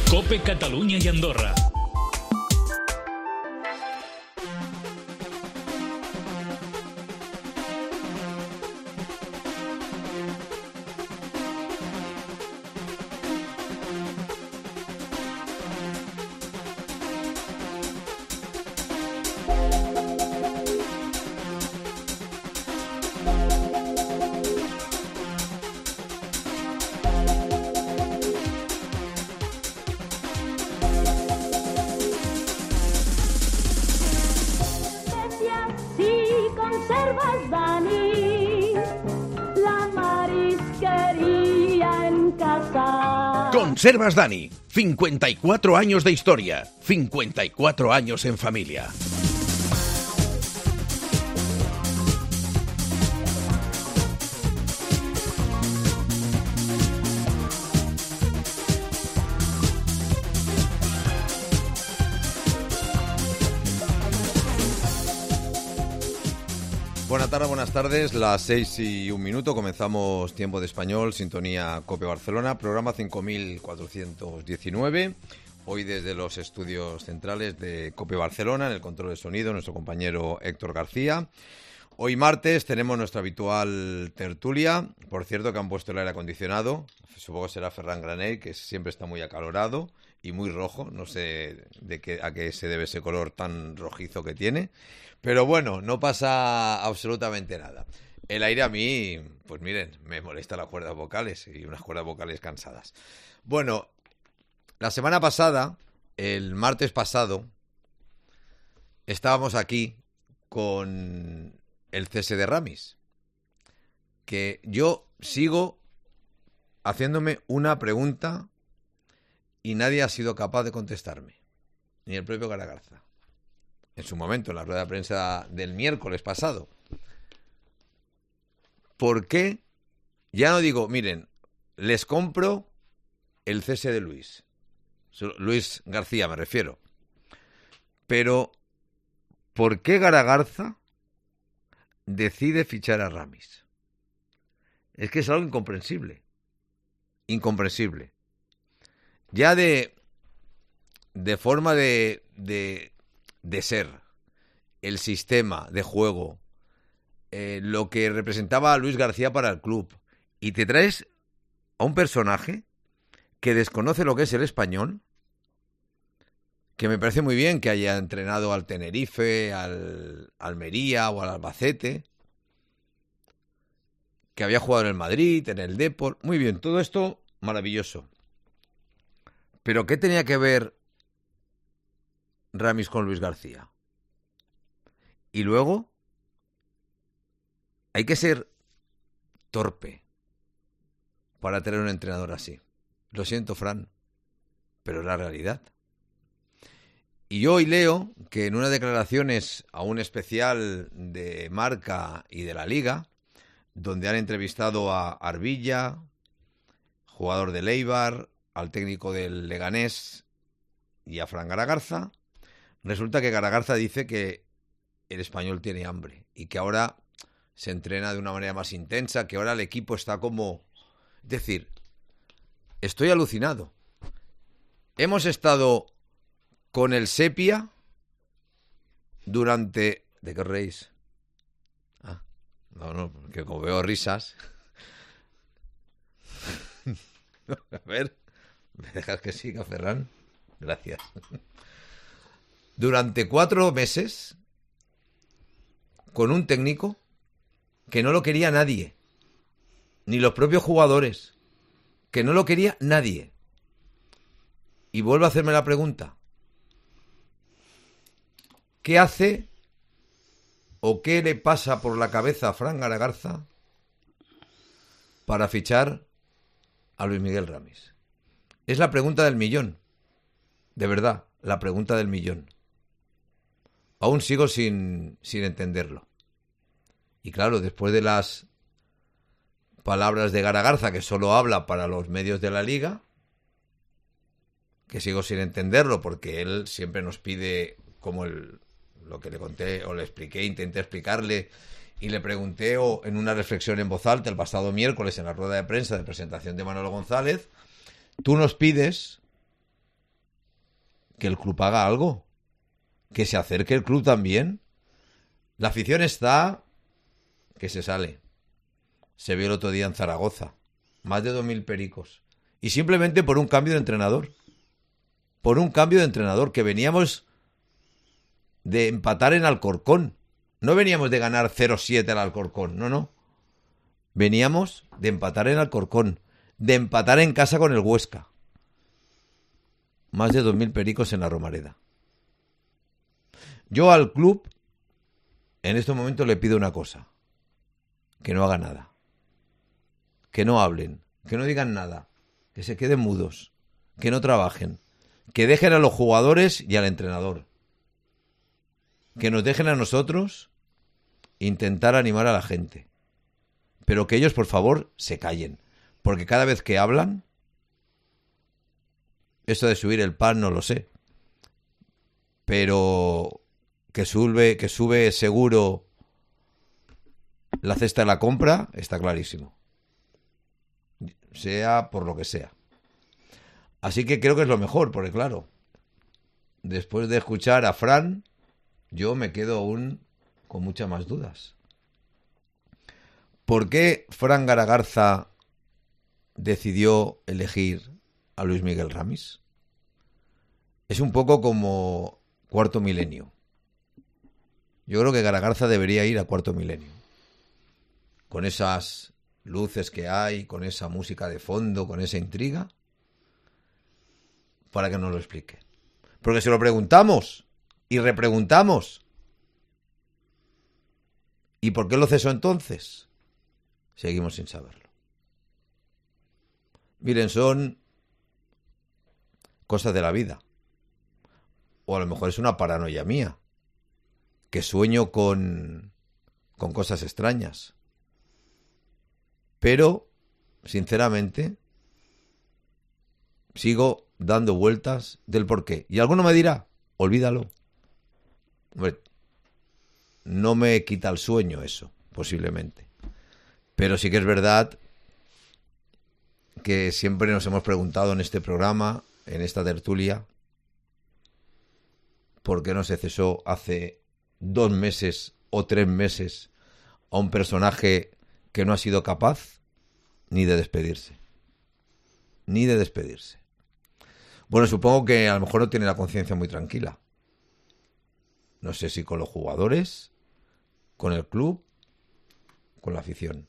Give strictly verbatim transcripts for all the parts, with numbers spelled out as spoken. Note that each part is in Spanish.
COPE Catalunya i Andorra. Conservas Dani, cincuenta y cuatro años de historia, cincuenta y cuatro años en familia. Buenas tardes, buenas tardes, las seis y un minuto, comenzamos Tiempo de Español, sintonía COPE Barcelona, programa cinco mil cuatrocientos diecinueve, hoy desde los estudios centrales de COPE Barcelona, en el control de sonido, nuestro compañero Héctor García. Hoy martes tenemos nuestra habitual tertulia, por cierto que han puesto el aire acondicionado, supongo que será Ferran Granell, que siempre está muy acalorado y muy rojo, no sé de qué, a qué se debe ese color tan rojizo que tiene. Pero bueno, no pasa absolutamente nada. El aire a mí, pues miren, me molesta las cuerdas vocales y unas cuerdas vocales cansadas. Bueno, la semana pasada, el martes pasado, estábamos aquí con el cese de Ramis, que yo sigo haciéndome una pregunta y nadie ha sido capaz de contestarme, ni el propio Garagarza. En su momento, en la rueda de prensa del miércoles pasado. ¿Por qué? Ya no digo, miren, les compro el cese de Luis. Luis García me refiero. Pero, ¿por qué Garagarza decide fichar a Ramis? Es que es algo incomprensible. Incomprensible. Ya de, de forma de... de de ser, el sistema de juego, eh, lo que representaba a Luis García para el club, y te traes a un personaje que desconoce lo que es el español, que me parece muy bien que haya entrenado al Tenerife, al Almería o al Albacete, que había jugado en el Madrid, en el Depor, muy bien, todo esto maravilloso. Pero ¿qué tenía que ver Ramis con Luis García? Y luego hay que ser torpe para tener un entrenador así. Lo siento, Fran, pero es la realidad. Y yo hoy leo que en unas declaraciones a un especial de Marca y de la Liga, donde han entrevistado a Arbilla, jugador del Eibar, al técnico del Leganés y a Fran Garagarza, resulta que Garagarza dice que el español tiene hambre y que ahora se entrena de una manera más intensa, que ahora el equipo está como... Es decir, estoy alucinado. Hemos estado con el Sepia durante... ¿De qué reís? Ah, no, no, porque como veo risas... A ver, ¿me dejas que siga, Ferran? Gracias. Durante cuatro meses con un técnico que no lo quería nadie, ni los propios jugadores, que no lo quería nadie. Y vuelvo a hacerme la pregunta: ¿qué hace o qué le pasa por la cabeza a Fran Garagarza para fichar a Luis Miguel Ramis? Es la pregunta del millón, de verdad, la pregunta del millón. Aún sigo sin, sin entenderlo. Y claro, después de las palabras de Garagarza, que solo habla para los medios de la Liga, que sigo sin entenderlo porque él siempre nos pide, como el, lo que le conté o le expliqué, intenté explicarle y le pregunté o, en una reflexión en voz alta el pasado miércoles en la rueda de prensa de presentación de Manolo González, tú nos pides que el club haga algo, que se acerque el club también. La afición está que se sale. Se vio el otro día en Zaragoza, más de dos mil pericos, y simplemente por un cambio de entrenador, por un cambio de entrenador, que veníamos de empatar en Alcorcón, no veníamos de ganar cero siete al Alcorcón, no, no, veníamos de empatar en Alcorcón, de empatar en casa con el Huesca. Más de dos mil pericos en la Romareda. Yo al club, en este momento le pido una cosa. Que no haga nada. Que no hablen. Que no digan nada. Que se queden mudos. Que no trabajen. Que dejen a los jugadores y al entrenador. Que nos dejen a nosotros intentar animar a la gente. Pero que ellos, por favor, se callen. Porque cada vez que hablan... Esto de subir el pan no lo sé. Pero que sube, que sube seguro la cesta de la compra, está clarísimo. Sea por lo que sea. Así que creo que es lo mejor, porque claro, después de escuchar a Fran, yo me quedo aún con muchas más dudas. ¿Por qué Fran Garagarza decidió elegir a Luis Miguel Ramis? Es un poco como Cuarto Milenio. Yo creo que Garagarza debería ir a Cuarto Milenio. Con esas luces que hay, con esa música de fondo, con esa intriga, para que nos lo explique. Porque si lo preguntamos y repreguntamos, ¿y por qué lo cesó entonces? Seguimos sin saberlo. Miren, son cosas de la vida. O a lo mejor es una paranoia mía, que sueño con, con cosas extrañas. Pero, sinceramente, sigo dando vueltas del porqué. Y alguno me dirá, olvídalo. Hombre, no me quita el sueño eso, posiblemente. Pero sí que es verdad que siempre nos hemos preguntado en este programa, en esta tertulia, ¿por qué no se cesó hace dos meses o tres meses a un personaje que no ha sido capaz ni de despedirse? Ni de despedirse. Bueno, supongo que a lo mejor no tiene la conciencia muy tranquila. No sé si con los jugadores, con el club, con la afición.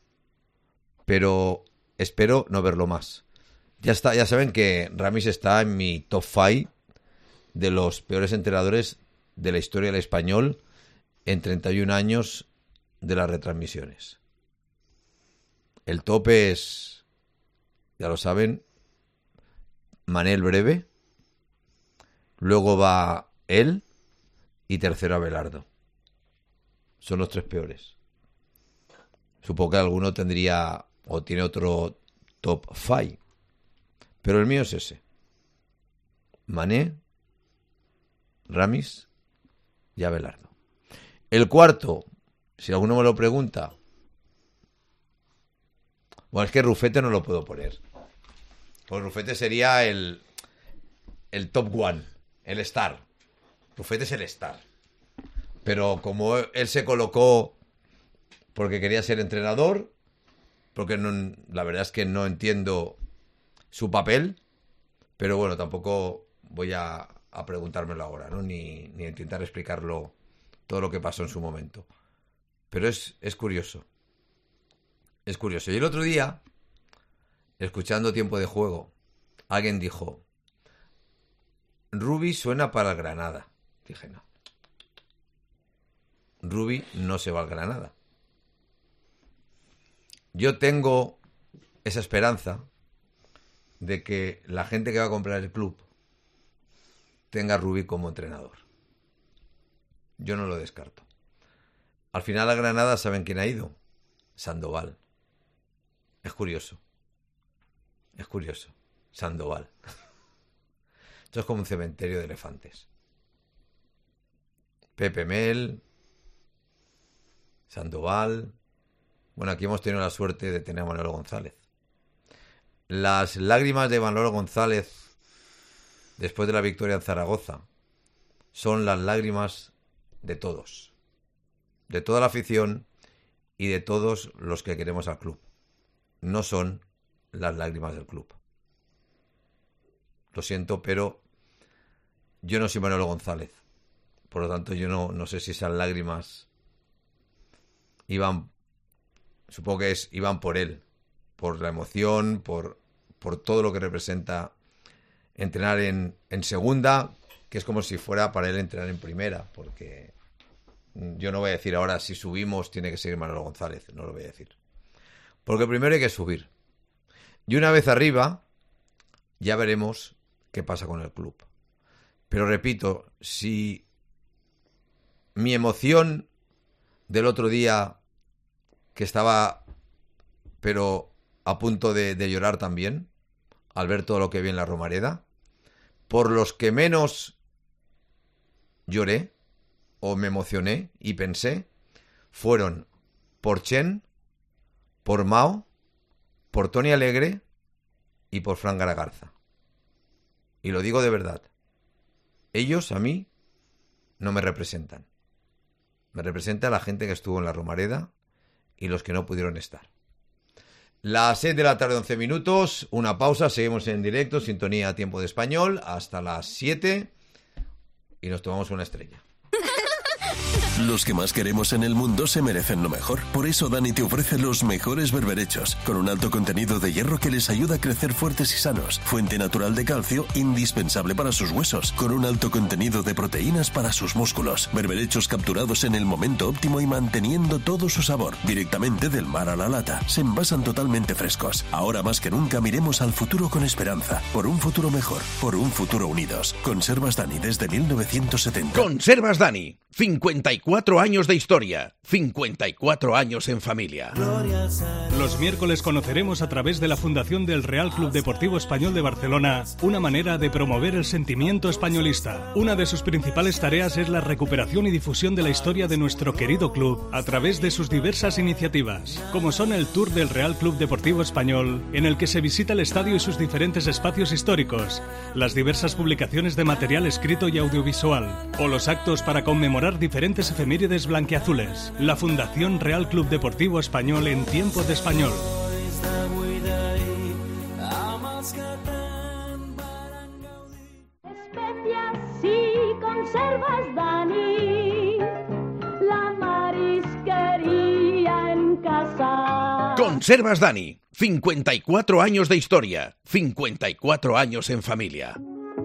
Pero espero no verlo más. Ya está, ya saben que Ramis está en mi top cinco de los peores entrenadores de la historia del español en treinta y un años de las retransmisiones. El tope es, ya lo saben, Manel Breve, luego va él y tercero Abelardo. Son los tres peores. Supongo que alguno tendría o tiene otro top cinco, pero el mío es ese. Mané, Ramis y Abelardo. El cuarto, si alguno me lo pregunta, bueno, es que Rufete no lo puedo poner. Pues Rufete sería el el top one, el star. Rufete es el star. Pero como él se colocó porque quería ser entrenador, porque no, la verdad es que no entiendo su papel, pero bueno, tampoco voy a, a preguntármelo ahora, ¿no? Ni, ni a intentar explicarlo todo lo que pasó en su momento. Pero es, es curioso. Es curioso. Y el otro día, escuchando Tiempo de Juego, alguien dijo, Rubi suena para el Granada. Dije, no. Rubi no se va al Granada. Yo tengo esa esperanza de que la gente que va a comprar el club tenga a Rubi como entrenador. Yo no lo descarto. Al final a Granada, ¿saben quién ha ido? Sandoval. Es curioso. Es curioso. Sandoval. Esto es como un cementerio de elefantes. Pepe Mel, Sandoval. Bueno, aquí hemos tenido la suerte de tener a Manolo González. Las lágrimas de Manolo González después de la victoria en Zaragoza, son las lágrimas de todos, de toda la afición y de todos los que queremos al club. No son las lágrimas del club. Lo siento, pero yo no soy Manolo González. Por lo tanto, yo no, no sé si esas lágrimas iban, supongo que es, iban por él, por la emoción, por, por todo lo que representa entrenar en, en segunda, que es como si fuera para él entrenar en primera, porque yo no voy a decir ahora si subimos tiene que seguir Manolo González, no lo voy a decir. Porque primero hay que subir. Y una vez arriba, ya veremos qué pasa con el club. Pero repito, si mi emoción del otro día, que estaba pero a punto de, de llorar también, al ver todo lo que vi en la Romareda, por los que menos lloré o me emocioné y pensé, fueron por Chen, por Mao, por Toni Alegre y por Fran Garagarza. Y lo digo de verdad. Ellos a mí no me representan. Me representa la gente que estuvo en la Romareda y los que no pudieron estar. Las seis de la tarde, once minutos, una pausa, seguimos en directo, sintonía a tiempo de español, hasta las siete y nos tomamos una estrella. Los que más queremos en el mundo se merecen lo mejor. Por eso Dani te ofrece los mejores berberechos, con un alto contenido de hierro que les ayuda a crecer fuertes y sanos. Fuente natural de calcio, indispensable para sus huesos, con un alto contenido de proteínas para sus músculos. Berberechos capturados en el momento óptimo y manteniendo todo su sabor, directamente del mar a la lata. Se envasan totalmente frescos. Ahora más que nunca miremos al futuro con esperanza. Por un futuro mejor, por un futuro unidos. Conservas Dani desde mil novecientos setenta. Conservas Dani. cincuenta y cuatro años de historia, cincuenta y cuatro años en familia. Los miércoles conoceremos a través de la Fundación del Real Club Deportivo Español de Barcelona una manera de promover el sentimiento españolista. Una de sus principales tareas es la recuperación y difusión de la historia de nuestro querido club a través de sus diversas iniciativas, como son el Tour del Real Club Deportivo Español, en el que se visita el estadio y sus diferentes espacios históricos, las diversas publicaciones de material escrito y audiovisual, o los actos para conmemorar diferentes efemérides blanquiazules. La Fundación Real Club Deportivo Español en tiempo de español. Especias y conservas Dani, la marisquería en casa. Conservas Dani. cincuenta y cuatro años de historia, cincuenta y cuatro años en familia.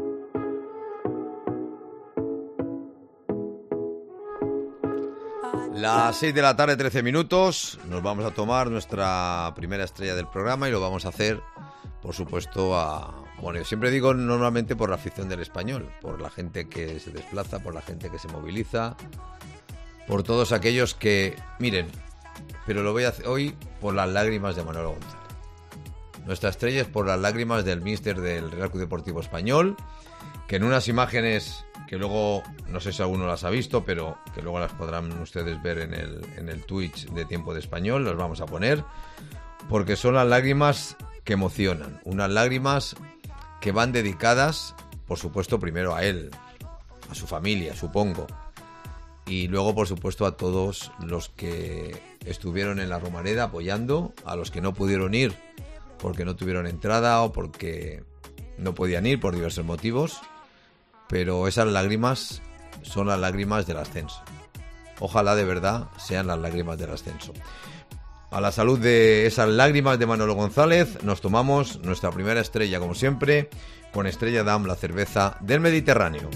Las seis de la tarde, trece minutos, nos vamos a tomar nuestra primera estrella del programa y lo vamos a hacer, por supuesto, a... Bueno, yo siempre digo normalmente por la afición del Español, por la gente que se desplaza, por la gente que se moviliza, por todos aquellos que... Miren, pero lo voy a hacer hoy por las lágrimas de Manolo González. Nuestra estrella es por las lágrimas del míster del Real Club Deportivo Español, que en unas imágenes... que luego, no sé si alguno las ha visto, pero que luego las podrán ustedes ver en el, en el Twitch de Tiempo de Español, las vamos a poner, porque son las lágrimas que emocionan, unas lágrimas que van dedicadas, por supuesto, primero a él, a su familia, supongo, y luego, por supuesto, a todos los que estuvieron en la Romareda apoyando, a los que no pudieron ir porque no tuvieron entrada o porque no podían ir por diversos motivos. Pero esas lágrimas son las lágrimas del ascenso. Ojalá de verdad sean las lágrimas del ascenso. A la salud de esas lágrimas de Manolo González nos tomamos nuestra primera estrella, como siempre, con Estrella Damm, la cerveza del Mediterráneo.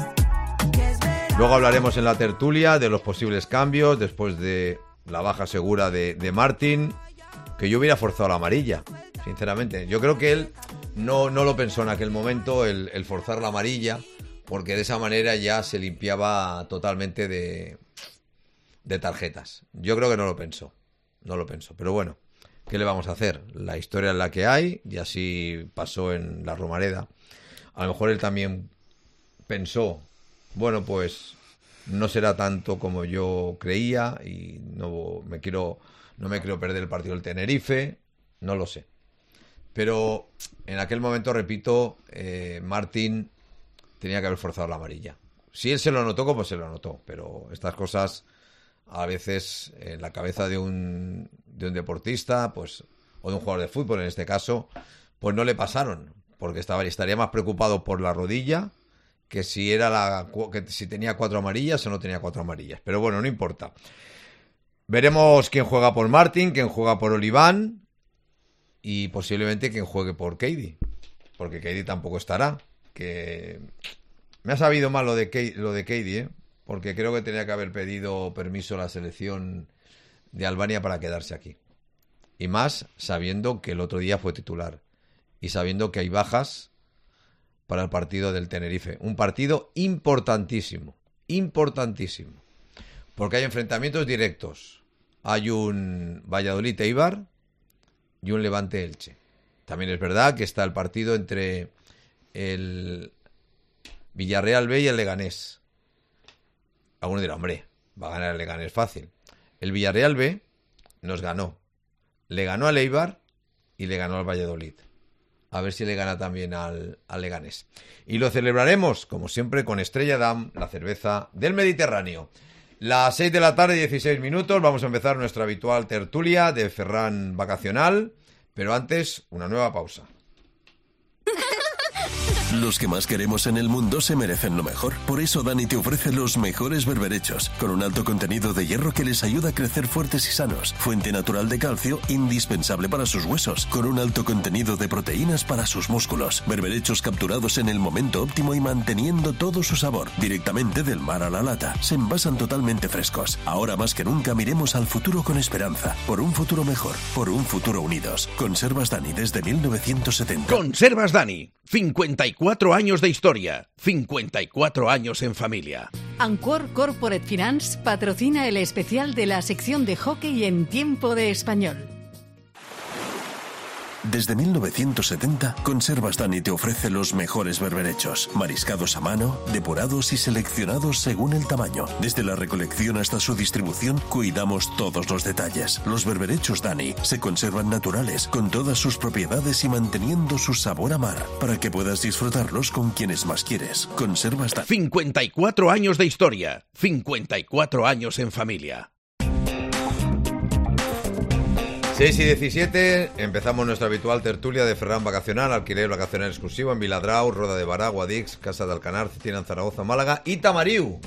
Luego hablaremos en la tertulia de los posibles cambios después de la baja segura de, de Martín, que yo hubiera forzado la amarilla, sinceramente. Yo creo que él no, no lo pensó en aquel momento, el, el forzar la amarilla, porque de esa manera ya se limpiaba totalmente de, de tarjetas. Yo creo que no lo pensó, no lo pensó. Pero bueno, ¿qué le vamos a hacer? La historia es la que hay, y así pasó en la Romareda. A lo mejor él también pensó, bueno, pues no será tanto como yo creía y no me quiero, no me quiero perder el partido del Tenerife, no lo sé. Pero en aquel momento, repito, eh, Martín tenía que haber forzado la amarilla. Si él se lo notó, como se lo notó, pero estas cosas a veces en la cabeza de un, de un deportista, pues, o de un jugador de fútbol en este caso, pues no le pasaron, porque estaba, estaría más preocupado por la rodilla que si era la que si tenía cuatro amarillas o no tenía cuatro amarillas. Pero bueno, no importa. Veremos quién juega por Martin, quién juega por Oliván y posiblemente quién juegue por Keidi, porque Keidi tampoco estará. Que me ha sabido mal lo de Keidi, lo de Keidi, ¿eh? Porque creo que tenía que haber pedido permiso a la selección de Albania para quedarse aquí. Y más sabiendo que el otro día fue titular y sabiendo que hay bajas para el partido del Tenerife. Un partido importantísimo, importantísimo. Porque hay enfrentamientos directos. Hay un Valladolid-Eibar y un Levante-Elche. También es verdad que está el partido entre el Villarreal B y el Leganés. Alguno dirá, hombre, va a ganar el Leganés fácil. El Villarreal B nos ganó. Le ganó al Eibar y le ganó al Valladolid. A ver si le gana también al, al Leganés. Y lo celebraremos, como siempre, con Estrella Damm, la cerveza del Mediterráneo. Las seis de la tarde, dieciséis minutos. Vamos a empezar nuestra habitual tertulia de Ferran Vacacional. Pero antes, una nueva pausa. Los que más queremos en el mundo se merecen lo mejor. Por eso Dani te ofrece los mejores berberechos, con un alto contenido de hierro que les ayuda a crecer fuertes y sanos. Fuente natural de calcio, indispensable para sus huesos, con un alto contenido de proteínas para sus músculos. Berberechos capturados en el momento óptimo y manteniendo todo su sabor. Directamente del mar a la lata. Se envasan totalmente frescos. Ahora más que nunca miremos al futuro con esperanza. Por un futuro mejor. Por un futuro unidos. Conservas Dani desde mil novecientos setenta. Conservas Dani. cincuenta y cuatro años de historia, cincuenta y cuatro años en familia. Ancor Corporate Finance patrocina el especial de la sección de hockey en Tiempo de Español. Desde mil novecientos setenta, Conservas Dani te ofrece los mejores berberechos, mariscados a mano, depurados y seleccionados según el tamaño. Desde la recolección hasta su distribución, cuidamos todos los detalles. Los berberechos Dani se conservan naturales, con todas sus propiedades y manteniendo su sabor a mar, para que puedas disfrutarlos con quienes más quieres. Conservas Dani. cincuenta y cuatro años de historia, cincuenta y cuatro años en familia. seis y diecisiete, empezamos nuestra habitual tertulia de Ferran Vacacional, alquiler vacacional exclusivo en Viladrau, Roda de Bará, Guadix, Casa de Alcanar, Cetina en Zaragoza, Málaga y Tamariu.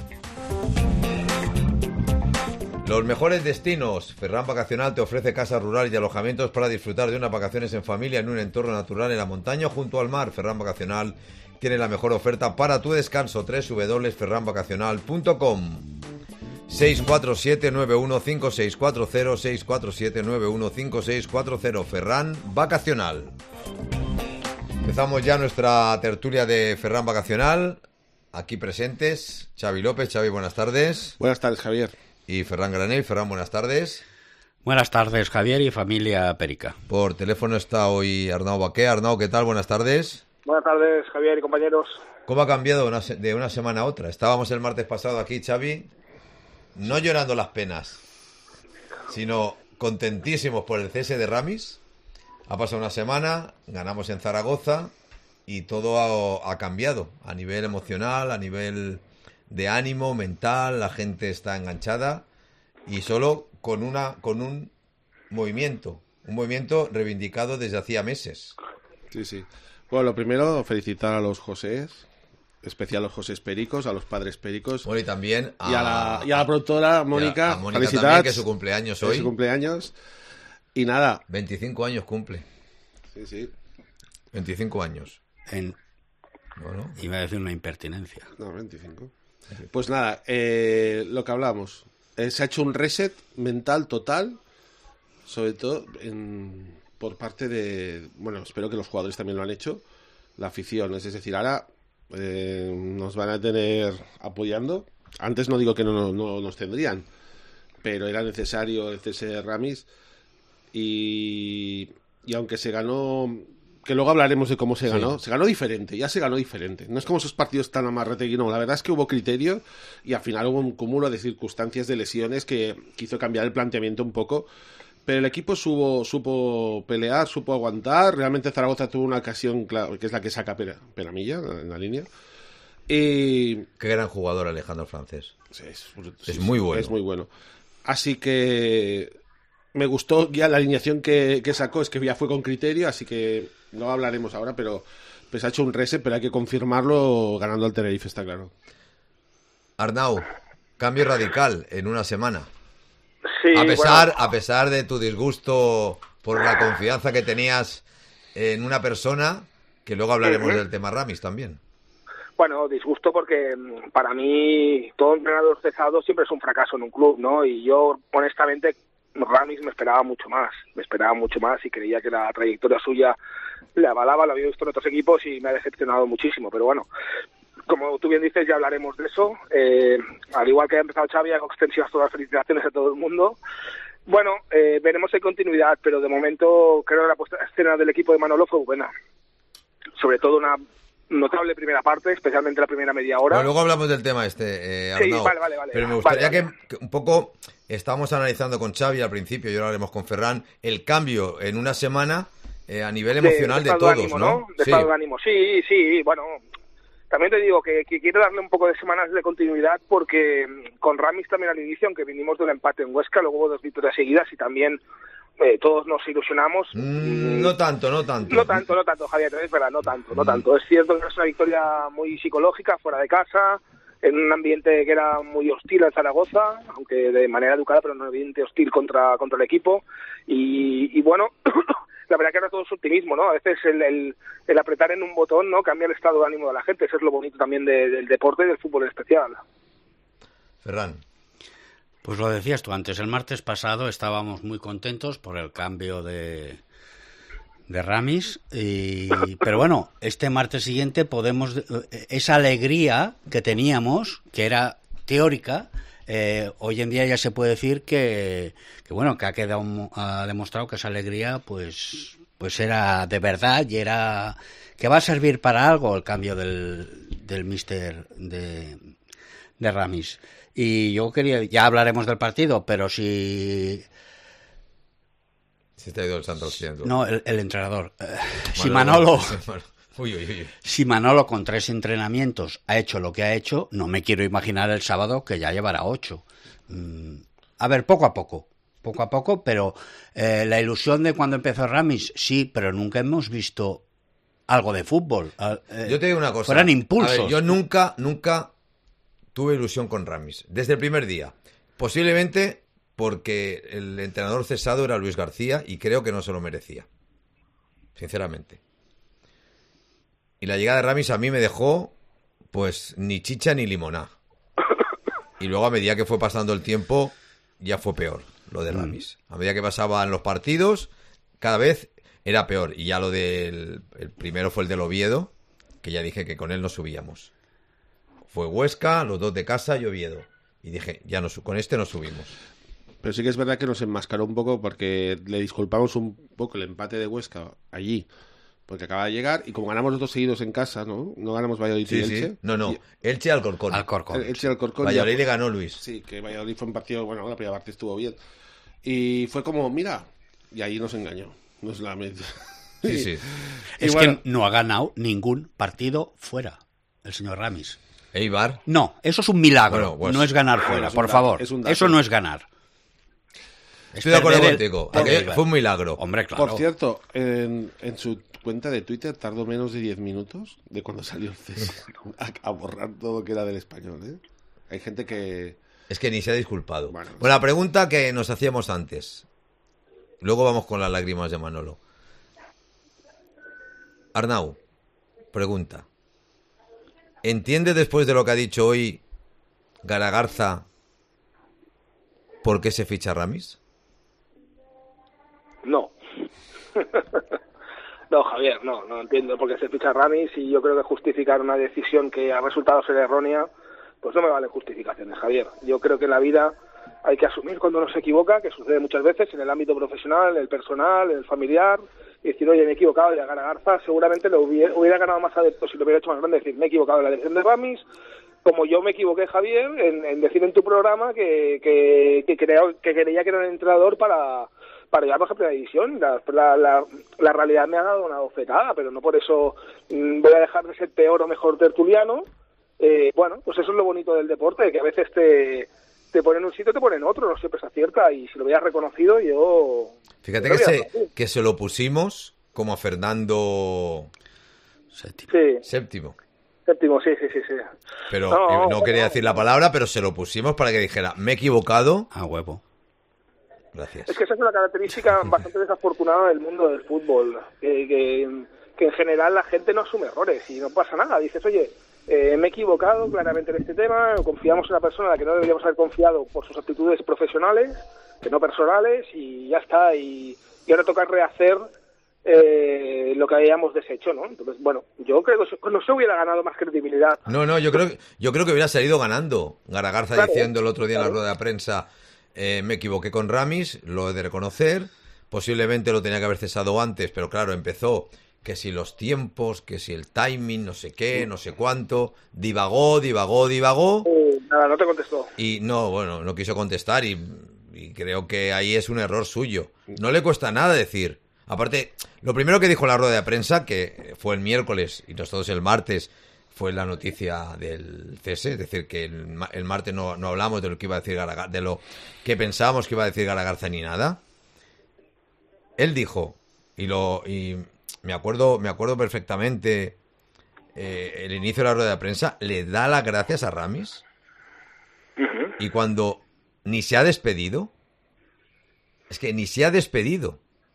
Los mejores destinos. Ferran Vacacional te ofrece casas rurales y alojamientos para disfrutar de unas vacaciones en familia en un entorno natural en la montaña o junto al mar. Ferran Vacacional tiene la mejor oferta para tu descanso. doble u doble u doble u punto ferran vacacional punto com. seis cuatro siete nueve uno cinco seis cuatro cero, seis cuatro siete nueve uno cinco seis cuatro cero. Ferran Vacacional. Empezamos ya nuestra tertulia de Ferran Vacacional. Aquí presentes Xavi López. Xavi, buenas tardes. Buenas tardes, Javier. Y Ferran Granell. Ferran, buenas tardes. Buenas tardes, Javier y familia Perica. Por teléfono está hoy Arnau Baqué. Arnau, ¿qué tal? Buenas tardes. Buenas tardes, Javier y compañeros. ¿Cómo ha cambiado una se- de una semana a otra? Estábamos el martes pasado aquí, Xavi, no llorando las penas, sino contentísimos por el cese de Ramis. Ha pasado una semana, ganamos en Zaragoza y todo ha, ha cambiado a nivel emocional, a nivel de ánimo, mental. La gente está enganchada y solo con una con un movimiento, un movimiento reivindicado desde hacía meses. Sí, sí. Bueno, lo primero, felicitar a los Josés, especial a los Josés Pericos, a los padres Pericos. Bueno, y también a, y a la, y a la productora Mónica, a Mónica felicitats, también, que es su cumpleaños hoy. Es su cumpleaños. Y nada. veinticinco años cumple. Sí, sí. veinticinco años. En... Bueno. Iba a decir una impertinencia. No, veinticinco. Pues nada, eh, lo que hablamos. Eh, se ha hecho un reset mental total, sobre todo en, por parte de... Bueno, espero que los jugadores también lo han hecho, la afición. Es decir, ahora eh, nos van a tener apoyando. Antes no digo que no, no, no nos tendrían, pero era necesario el cese de Ramis. Y, y aunque se ganó... Que luego hablaremos de cómo se ganó. Sí. Se ganó diferente, ya se ganó diferente. No es como esos partidos tan amarretegui, no. La verdad es que hubo criterio y al final hubo un cúmulo de circunstancias, de lesiones que, que hizo cambiar el planteamiento un poco. Pero el equipo supo, supo pelear, supo aguantar. Realmente Zaragoza tuvo una ocasión, claro, que es la que saca Peramilla en la línea. Y... Qué gran jugador Alejandro Francés. Sí, es, es sí, muy bueno. Es muy bueno. Así que me gustó ya la alineación que, que sacó, es que ya fue con criterio, así que no hablaremos ahora, pero pues ha hecho un reset, pero hay que confirmarlo ganando al Tenerife, está claro. Arnau, cambio radical en una semana. Sí, a pesar, bueno. a pesar de tu disgusto por la confianza que tenías en una persona, que luego hablaremos uh-huh. del tema Ramis también. Bueno, disgusto porque para mí todo entrenador cesado siempre es un fracaso en un club, ¿no? Y yo, honestamente, Ramis me esperaba mucho más, me esperaba mucho más y creía que la trayectoria suya le avalaba, lo había visto en otros equipos y me ha decepcionado muchísimo, pero bueno, como tú bien dices, ya hablaremos de eso. Eh, al igual que ha empezado Xavi, hago extensivas todas las felicitaciones a todo el mundo. Bueno, eh, veremos en continuidad, pero de momento creo que la puesta en escena del equipo de Manolo fue buena. Sobre todo una notable primera parte, especialmente la primera media hora. Bueno, luego hablamos del tema este, eh, Arnau. Sí, vale, vale, vale. Pero me gustaría vale, vale. Que, que un poco, estábamos analizando con Xavi al principio, y ahora haremos con Ferran, el cambio en una semana eh, a nivel emocional de, de, de todos, de ánimo, ¿no? De sí. estado de ánimo, sí, sí, bueno... También te digo que, que quiero darle un poco de semanas de continuidad porque con Ramis también al inicio, aunque vinimos de un empate en Huesca, luego hubo dos victorias seguidas y también eh, todos nos ilusionamos. Mm, no tanto, no tanto. No tanto, no tanto, Javier, es verdad, no tanto, no tanto. Es cierto que es una victoria muy psicológica, fuera de casa, en un ambiente que era muy hostil en Zaragoza, aunque de manera educada, pero en un ambiente hostil contra, contra el equipo. Y, y bueno... La verdad que ahora todo es optimismo, ¿no? A veces el, el, el apretar en un botón, ¿no? Cambia el estado de ánimo de la gente. Eso es lo bonito también de, del deporte y del fútbol en especial. Ferran. Pues lo decías tú antes. El martes pasado estábamos muy contentos por el cambio de, de Ramis. Y, pero bueno, este martes siguiente podemos... Esa alegría que teníamos, que era teórica... Eh, hoy en día ya se puede decir que, que bueno, que ha quedado ha demostrado que esa alegría pues pues era de verdad y era que va a servir para algo el cambio del, del míster de, de Ramis. Y yo quería, ya hablaremos del partido, pero si si te ha ido el santo occidente. No, el, el entrenador. Eh, Manolo, si Manolo Uy, uy, uy. Si Manolo con tres entrenamientos ha hecho lo que ha hecho, no me quiero imaginar el sábado que ya llevará ocho. Mm, a ver, poco a poco, poco a poco, pero eh, la ilusión de cuando empezó Ramis, sí, pero nunca hemos visto algo de fútbol. Eh, yo te digo una cosa. Fueran impulsos. A ver, yo nunca, nunca tuve ilusión con Ramis, desde el primer día. Posiblemente porque el entrenador cesado era Luis García y creo que no se lo merecía, sinceramente. Y la llegada de Ramis a mí me dejó, pues, ni chicha ni limoná. Y luego, a medida que fue pasando el tiempo, ya fue peor lo de Ramis. A medida que pasaban los partidos, cada vez era peor. Y ya lo del... El primero fue el del Oviedo, que ya dije que con él no subíamos. Fue Huesca, los dos de casa y Oviedo. Y dije, ya no, con este no subimos. Pero sí que es verdad que nos enmascaró un poco porque le disculpamos un poco el empate de Huesca allí. Porque acaba de llegar y como ganamos los dos seguidos en casa, ¿no? No ganamos Valladolid sí, y Elche. Sí. No, no. Y... Elche Alcorcón. Alcorcón. Elche Alcorcón. Valladolid le ganó Luis. Sí, que Valladolid fue un partido, bueno, la primera parte estuvo bien. Y fue como, mira, y ahí nos engañó. Nos la met... Sí, sí. Es bueno... que no ha ganado ningún partido fuera, el señor Ramis. ¿Eibar? No, eso es un milagro. Bueno, pues... No es ganar fuera, bueno, es por dato, favor. Eso no es ganar. Estoy de acuerdo contigo. El... Fue un milagro. Hombre, claro. Por cierto, en, en su cuenta de Twitter tardó menos de diez minutos de cuando salió el cese a, a borrar todo lo que era del Español, ¿eh? Hay gente que... Es que ni se ha disculpado. Bueno, bueno, la pregunta que nos hacíamos antes. Luego vamos con las lágrimas de Manolo. Arnau, pregunta. ¿Entiende después de lo que ha dicho hoy Garagarza por qué se ficha Ramis? No. No, Javier, no, no entiendo por qué se ficha Ramis y yo creo que justificar una decisión que ha resultado ser errónea, pues no me valen justificaciones, Javier. Yo creo que en la vida hay que asumir cuando uno se equivoca, que sucede muchas veces en el ámbito profesional, en el personal, en el familiar, y decir, oye, me he equivocado, y a Garza seguramente lo hubiera, hubiera ganado más adeptos si lo hubiera hecho más grande, decir, me he equivocado en la decisión de Ramis, como yo me equivoqué, Javier, en, en decir en tu programa que, que, que, creo, que creía que era un entrenador para... para llevarnos a primera división. La, la, la, la realidad me ha dado una bofetada, pero no por eso mmm, voy a dejar de ser peor o mejor tertuliano, eh, bueno, pues eso es lo bonito del deporte, que a veces te, te ponen en un sitio, te ponen en otro, no siempre se acierta, y si lo hubieras reconocido, yo... Fíjate yo que lo se, hubiera conocido. que se lo pusimos como a Fernando Séptimo. Sí, Séptimo. séptimo, sí, sí, sí, sí. Pero No, eh, no no, quería no. decir la palabra, pero se lo pusimos para que dijera, me he equivocado. A huevo. Gracias. Es que esa es una característica bastante desafortunada del mundo del fútbol, que, que, que en general la gente no asume errores y no pasa nada. Dices, oye, eh, me he equivocado claramente en este tema, confiamos en una persona a la que no deberíamos haber confiado por sus actitudes profesionales, que no personales, y ya está. Y, y ahora toca rehacer eh, lo que hayamos deshecho, ¿no? Entonces, bueno, yo creo que no se hubiera ganado más credibilidad. No, no, yo creo, yo creo que hubiera salido ganando. Garagarza Claro, diciendo el otro día en la claro. rueda de prensa, eh, me equivoqué con Ramis, lo he de reconocer. Posiblemente lo tenía que haber cesado antes, pero claro, empezó que si los tiempos, que si el timing, no sé qué, no sé cuánto. Divagó, divagó, divagó. Eh, nada, no te contestó. Y no, bueno, no quiso contestar y, y creo que ahí es un error suyo. No le cuesta nada decir. Aparte, lo primero que dijo en la rueda de prensa, que fue el miércoles y nosotros el martes, fue la noticia del cese, es decir, que el, ma- el martes no, no hablamos de lo que iba a decir Garagarza, de lo que pensábamos que iba a decir Garagarza ni nada. Él dijo, y lo y me acuerdo, me acuerdo perfectamente eh, el inicio de la rueda de prensa, le da las gracias a Ramis. Ujú. Y cuando ni se ha despedido, es que ni se ha despedido.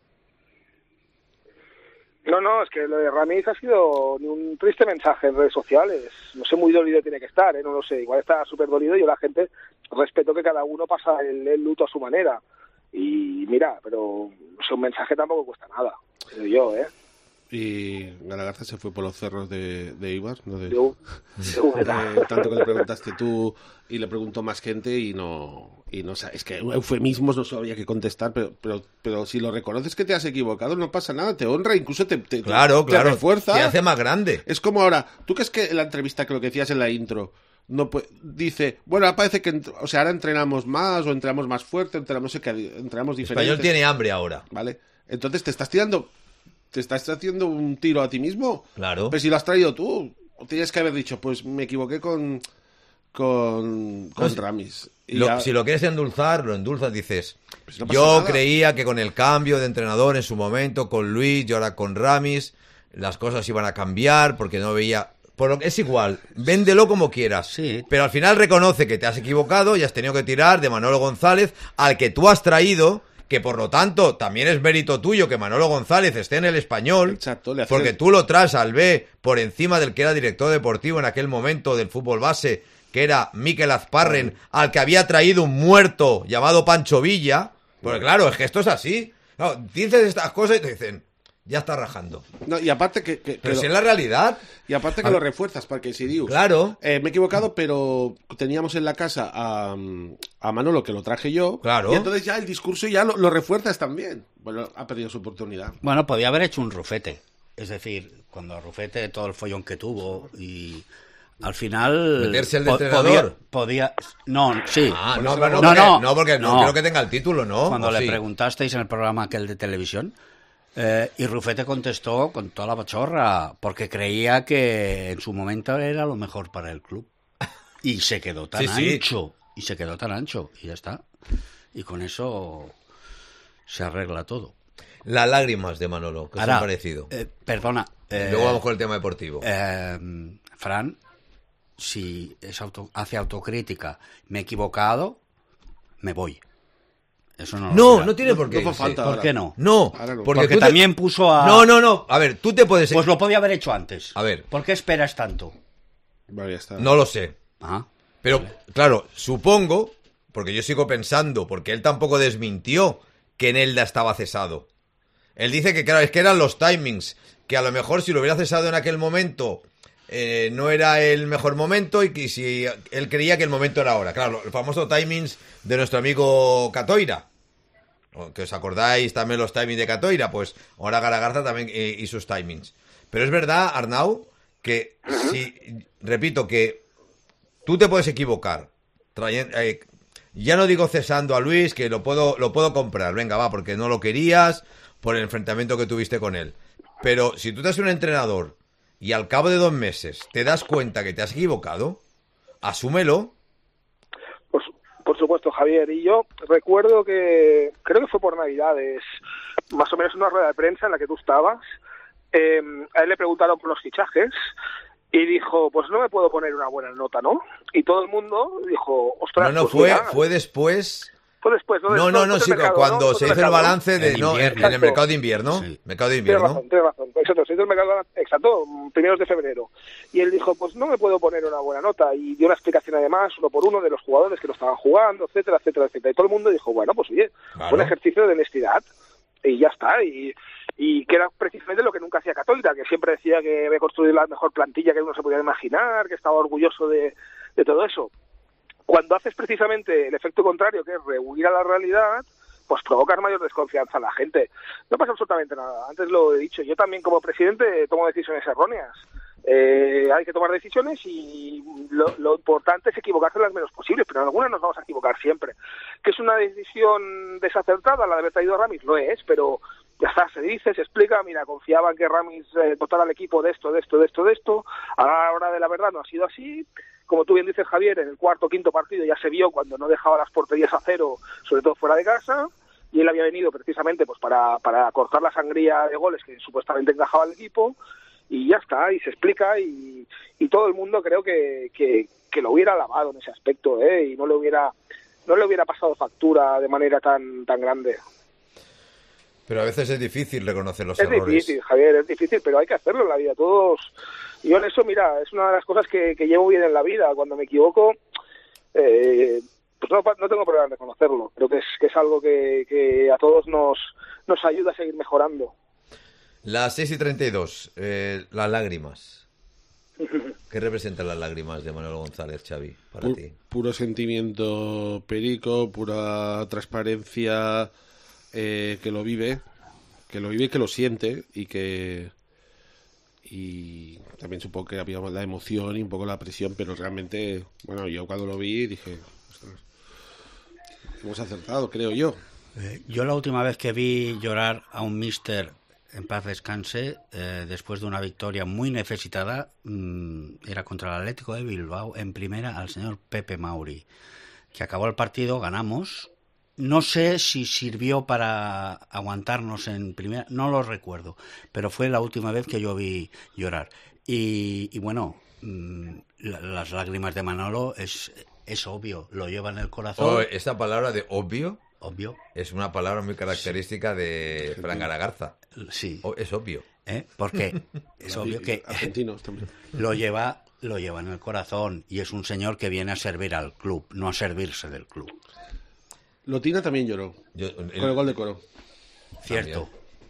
No, no, es que lo de Ramis ha sido un triste mensaje en redes sociales. No sé, muy dolido tiene que estar, ¿eh? No lo sé. Igual está súper dolido y yo la gente respeto que cada uno pasa el, el luto a su manera. Y mira, pero no sé, un mensaje tampoco cuesta nada, creo yo, ¿eh? Y Garagarza se fue por los cerros de, de Ibar, ¿no? De, Yo, yo- Eh, tanto que le preguntaste tú y le preguntó más gente y no y no sa- es que eufemismos no sabía qué contestar, pero, pero pero si lo reconoces que te has equivocado no pasa nada, te honra, incluso te, te, Claro, te claro. refuerza. Te hace más grande. Es como ahora, tú crees que en la entrevista que lo que decías en la intro no pu- dice, bueno, ahora parece que ent- o sea, ahora entrenamos más o entrenamos más fuerte, entrenamos, no sé qué, entrenamos diferente. Español tiene hambre ahora. ¿Vale? Entonces te estás tirando, te estás haciendo un tiro a ti mismo. Claro. Pero si lo has traído tú, tienes que haber dicho, pues me equivoqué con con, con No, si- Ramis. Y Lo- ya- si lo quieres endulzar, lo endulzas, dices, Pues no pasa yo nada. creía que con el cambio de entrenador en su momento, con Luis y ahora con Ramis, las cosas iban a cambiar porque no veía... Por lo que es igual, véndelo como quieras. Sí. Pero al final reconoce que te has equivocado y has tenido que tirar de Manolo González, al que tú has traído, que por lo tanto también es mérito tuyo que Manolo González esté en el Español, Exacto, le hacías- porque tú lo traes al B por encima del que era director deportivo en aquel momento del fútbol base, que era Mikel Azparren, al que había traído un muerto llamado Pancho Villa. Porque claro, es que esto es así. No, dices estas cosas y te dicen, ya está rajando. No, y aparte que, que- que Pero lo- si es la realidad, y aparte que lo refuerzas, porque si digo, claro, eh, me he equivocado, pero teníamos en la casa a, a Manolo, que lo traje yo, Claro. y entonces ya el discurso ya lo, lo refuerzas también. Bueno, ha perdido su oportunidad. Bueno, podía haber hecho un Rufete. Es decir, cuando Rufete, todo el follón que tuvo y al final... Meterse el de po- entrenador. Podía, podía- No, sí. Ah, Bueno, no, pero no, no, porque, no. no, porque no, No. quiero que tenga el título, ¿no? Cuando ¿O le sí? preguntasteis en el programa aquel de televisión, eh, y Rufete contestó con toda la bachorra, porque creía que en su momento era lo mejor para el club. Y se quedó tan Sí, sí. ancho, y se quedó tan ancho, y ya está. Y con eso se arregla todo. Las lágrimas de Manolo, que os Ahora, han parecido. eh, perdona. eh, Luego vamos con el tema deportivo. eh, Fran, si es auto, hace autocrítica, me he equivocado, me voy. Eso no lo no, dirá. no tiene por qué. No irse. hace falta ¿Por ahora. qué no? No, Ahora no. porque, Porque tú te- también puso a... No, no, no. A ver, tú te puedes... Pues lo podía haber hecho antes. A ver. ¿Por qué esperas tanto? Vale, ya está. No lo sé. Ah, Pero, claro, supongo, porque yo sigo pensando, porque él tampoco desmintió que Nelda estaba cesado. Él dice que, claro, es que eran los timings, que a lo mejor si lo hubiera cesado en aquel momento eh, no era el mejor momento y que si él creía que el momento era ahora. Claro, el famoso timings de nuestro amigo Catoira. O que os acordáis también los timings de Catoira, pues ahora Garagarza también eh, y sus timings. Pero es verdad, Arnau, que si, repito, que tú te puedes equivocar. Trayen- eh, ya no digo cesando a Luis, que lo puedo, lo puedo comprar, venga, va, porque no lo querías, por el enfrentamiento que tuviste con él. Pero si tú te haces un entrenador y al cabo de dos meses te das cuenta que te has equivocado, asúmelo. Pues, por supuesto, Javier. Y yo recuerdo que, creo que fue por Navidades, más o menos una rueda de prensa en la que tú estabas, eh, a él le preguntaron por los fichajes y dijo, pues no me puedo poner una buena nota, ¿no? Y todo el mundo dijo, ostras, No, no, pues fue, mira, fue después... fue después, ¿no? No, no, no, sí, mercado, cuando ¿no? se Fue hizo el mercado, balance de... En No, en invierno. el mercado de invierno. Sí. Mercado de Tienes invierno. razón, tienes razón. Exacto, se hizo el mercado, exacto, primeros de febrero. Y él dijo, pues no me puedo poner una buena nota. Y dio una explicación además, uno por uno, de los jugadores que lo estaban jugando, etcétera, etcétera, etcétera. Y todo el mundo dijo, bueno, pues oye, Claro. un ejercicio de honestidad. Y ya está. Y, y que era precisamente lo que nunca hacía Catoira, que siempre decía que había construido la mejor plantilla que uno se podía imaginar, que estaba orgulloso de, de todo eso. Cuando haces precisamente el efecto contrario, que es rehuir a la realidad, pues provocas mayor desconfianza a la gente. No pasa absolutamente nada. Antes lo he dicho, yo también como presidente tomo decisiones erróneas. Eh, hay que tomar decisiones y lo, lo importante es equivocarse las menos posibles, pero en algunas nos vamos a equivocar siempre. ¿Que es una decisión desacertada la de haber traído a Ramis? Lo es, pero ya está, se dice, se explica, mira, confiaba en que Ramis eh, dotara al equipo de esto, de esto, de esto, de esto, a la hora de la verdad no ha sido así. Como tú bien dices, Javier, en el cuarto o quinto partido ya se vio cuando no dejaba las porterías a cero, sobre todo fuera de casa, y él había venido precisamente pues para, para cortar la sangría de goles que supuestamente encajaba el equipo, y ya está, y se explica, y, y todo el mundo creo que, que, que lo hubiera lavado en ese aspecto, ¿eh? Y no le hubiera no le hubiera pasado factura de manera tan tan grande. Pero a veces es difícil reconocer los Es errores. difícil, Javier, es difícil, pero hay que hacerlo en la vida. Todos, yo en eso, mira, es una de las cosas que, que llevo bien en la vida. Cuando me equivoco, eh, pues no, no tengo problema en reconocerlo. Creo que es, que es algo que, que a todos nos, nos ayuda a seguir mejorando. Las seis y treinta y dos, eh, las lágrimas. ¿Qué representan las lágrimas de Manuel González, Xavi, para Pu- ti? Puro sentimiento perico, pura transparencia, eh, que lo vive, que lo vive y que lo siente, y que y también supongo que había la emoción y un poco la presión, pero realmente, bueno, yo cuando lo vi dije, ostras, hemos acertado, creo yo. Eh, yo la última vez que vi llorar a un míster en paz descanse, eh, después de una victoria muy necesitada, mmm, era contra el Atlético de Bilbao, en primera, al señor Pepe Mauri, que acabó el partido, ganamos. No sé si sirvió para aguantarnos en primera, no lo recuerdo, pero fue la última vez que yo vi llorar. Y, y bueno, mmm, la, las lágrimas de Manolo es, es obvio, lo lleva en el corazón. Oh, esa palabra de obvio, obvio, es una palabra muy característica sí. de Fran Garagarza. Sí. Oh, es obvio. ¿Eh? Porque es obvio que argentinos también. lo lleva, lo lleva en el corazón, y es un señor que viene a servir al club, no a servirse del club. Lotina también lloró, Yo, el, con el gol de Coro. Cierto.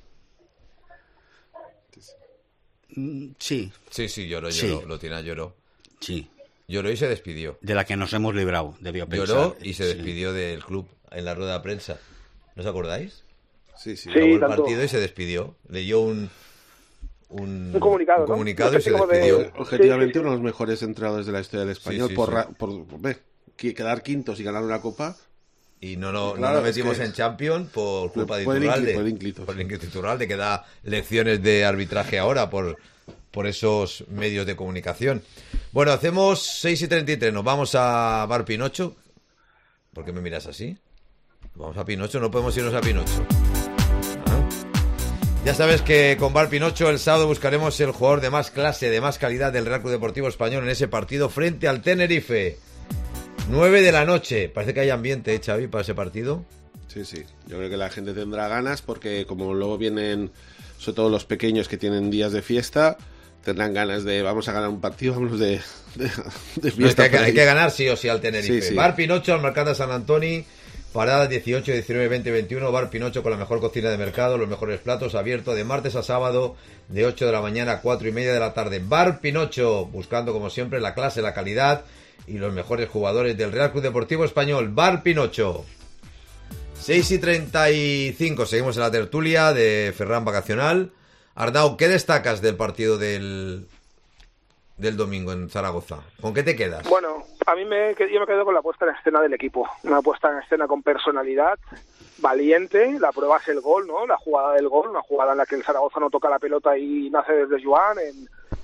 Mm, sí. Sí, sí, lloró, Sí. lloró. Lotina lloró. Sí. Lloró y se despidió. De la que nos hemos librado, debió pensar. Lloró y se Sí. despidió del club en la rueda de prensa. ¿No os acordáis? Sí, sí. Sí. Acabó el tanto. partido y se despidió. Leyó un... Un, Un comunicado, un ¿no? comunicado Una y se especie como de- despidió. Objetivamente Sí, sí, sí. uno de los mejores entrenadores de la historia del español, Sí, sí, por, sí. ra- por, por ve, que- quedar quintos y ganar una copa. Y no, no, Claro, no nos es metimos que- en Champions por culpa de Por el Iturralde. Incli- por el Inclito, Por el sí. Inclito Iturralde, que da lecciones de arbitraje ahora por, por esos medios de comunicación. Bueno, hacemos seis y treinta y tres. Nos vamos a Bar Pinocho. ¿Por qué me miras así? Vamos a Pinocho, no podemos irnos a Pinocho. ¿Ah? Ya sabes que con Bar Pinocho el sábado buscaremos el jugador de más clase, de más calidad del Real Club Deportivo Español en ese partido frente al Tenerife. nueve de la noche. Parece que hay ambiente, ¿eh, Xavi, para ese partido? Sí, sí. Yo creo que la gente tendrá ganas porque como luego vienen, sobre todo los pequeños que tienen días de fiesta, tendrán ganas de vamos a ganar un partido, vámonos de, de, de No, es fiesta. que hay, que- por ahí. hay que ganar sí o sí al Tenerife. Sí, sí. Bar Pinocho, al Mercado San Antoni, parada dieciocho, diecinueve, veinte, veintiuno. Bar Pinocho con la mejor cocina de mercado, los mejores platos, abierto de martes a sábado, de ocho de la mañana a cuatro y media de la tarde. Bar Pinocho, buscando como siempre la clase, la calidad y los mejores jugadores del Real Club Deportivo Español. Bar Pinocho. seis y treinta y cinco, seguimos en la tertulia de Ferran Vacacional. Arnau, ¿qué destacas del partido del, del domingo en Zaragoza? ¿Con qué te quedas? Bueno, a mí me, yo me quedo con la puesta en escena del equipo. Una puesta en escena con personalidad, valiente. La prueba es el gol, ¿no? La jugada del gol, una jugada en la que el Zaragoza no toca la pelota y nace desde Joan, en,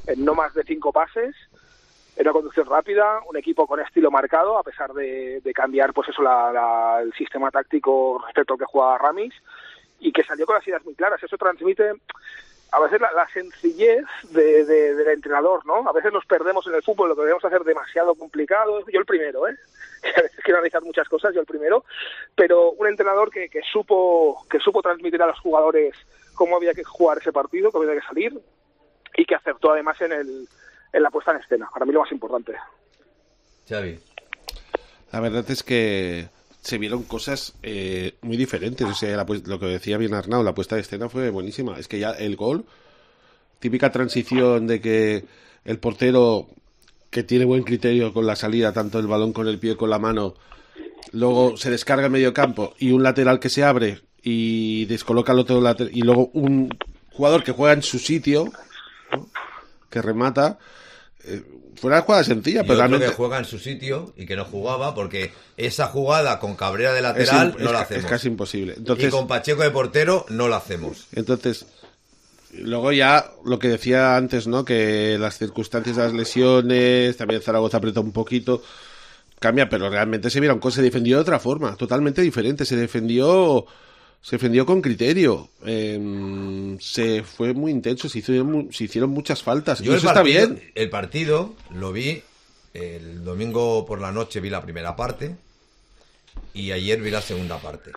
en no más de cinco pases, en una conducción rápida, un equipo con estilo marcado, a pesar de, de cambiar pues eso la, la, el sistema táctico respecto al que jugaba Ramis, y que salió con las ideas muy claras. Eso transmite a veces la, la sencillez de, de, del entrenador, ¿no? A veces nos perdemos en el fútbol, lo que debemos hacer demasiado complicado. Yo el primero, ¿eh? A veces quiero analizar muchas cosas, yo el primero, pero un entrenador que, que supo que supo transmitir a los jugadores cómo había que jugar ese partido, cómo había que salir, y que acertó además en el en la puesta en escena. Para mí lo más importante. Xavi. La verdad es que se vieron cosas eh, muy diferentes. O sea, la, lo que decía bien Arnau, la puesta de escena fue buenísima. Es que ya el gol, típica transición de que el portero, que tiene buen criterio con la salida, tanto el balón con el pie con la mano, luego se descarga el medio campo y un lateral que se abre y descoloca al otro lateral, y luego un jugador que juega en su sitio, ¿no?, que remata. Eh, fue una jugada sencilla, Yo pero realmente creo que juega en su sitio y que no jugaba, porque esa jugada con Cabrera de lateral es, no es, la hacemos. Es casi imposible. Entonces, y con Pacheco de portero no la hacemos. Entonces, luego ya lo que decía antes, ¿no?, que las circunstancias de las lesiones, también Zaragoza apretó un poquito, cambia, pero realmente se vieron cosas, se defendió de otra forma, totalmente diferente, se defendió se defendió con criterio, eh, se fue muy intenso, se hicieron, se hicieron muchas faltas. Yo y el eso partido, está bien. El partido lo vi el domingo por la noche, vi la primera parte, y ayer vi la segunda parte.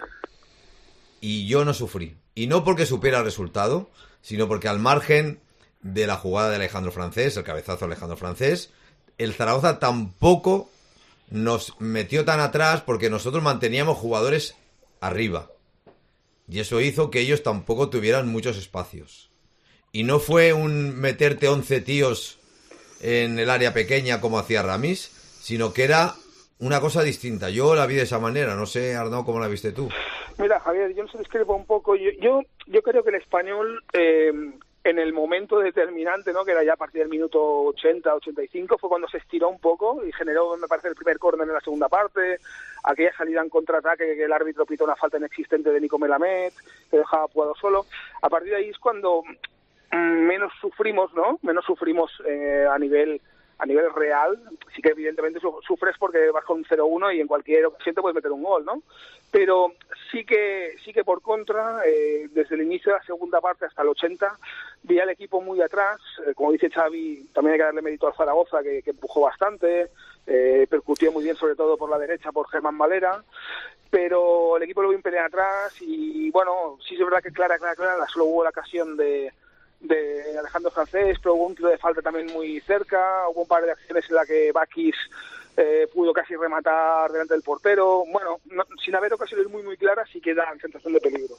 Y yo no sufrí. Y no porque supiera el resultado, sino porque al margen de la jugada de Alejandro Francés, el cabezazo de Alejandro Francés, el Zaragoza tampoco nos metió tan atrás, porque nosotros manteníamos jugadores arriba. Y eso hizo que ellos tampoco tuvieran muchos espacios. Y no fue un meterte once tíos en el área pequeña como hacía Ramis, sino que era una cosa distinta. Yo la vi de esa manera. No sé, Arnau, ¿cómo la viste tú? Mira, Javier, yo no se discrepo un poco. Yo, yo, yo creo que el Español, eh, en el momento determinante, ¿no?, que era ya a partir del minuto ochenta, ochenta y cinco, fue cuando se estiró un poco y generó, me parece, el primer córner en la segunda parte, aquella salida en contraataque que el árbitro pitó una falta inexistente de Nico Melamed, que dejaba jugado solo. A partir de ahí es cuando menos sufrimos, ¿no? Menos sufrimos eh, a nivel a nivel real. Sí que evidentemente sufres porque vas con un cero uno y en cualquier ocasión te puedes meter un gol, ¿no? Pero sí que sí que por contra, eh, desde el inicio de la segunda parte hasta el ochenta, vi al equipo muy atrás. Eh, como dice Xavi, también hay que darle mérito al Zaragoza, que, que empujó bastante, eh, percutió muy bien, sobre todo por la derecha, por Germán Valera, pero el equipo lo vio pelear atrás y, bueno, sí es verdad que clara, clara, clara, solo hubo la ocasión de de Alejandro Francés, pero hubo un tiro de falta también muy cerca, hubo un par de acciones en las que Bakis eh, pudo casi rematar delante del portero. Bueno, no, sin haber ocasiones muy muy claras, sí que dan sensación de peligro.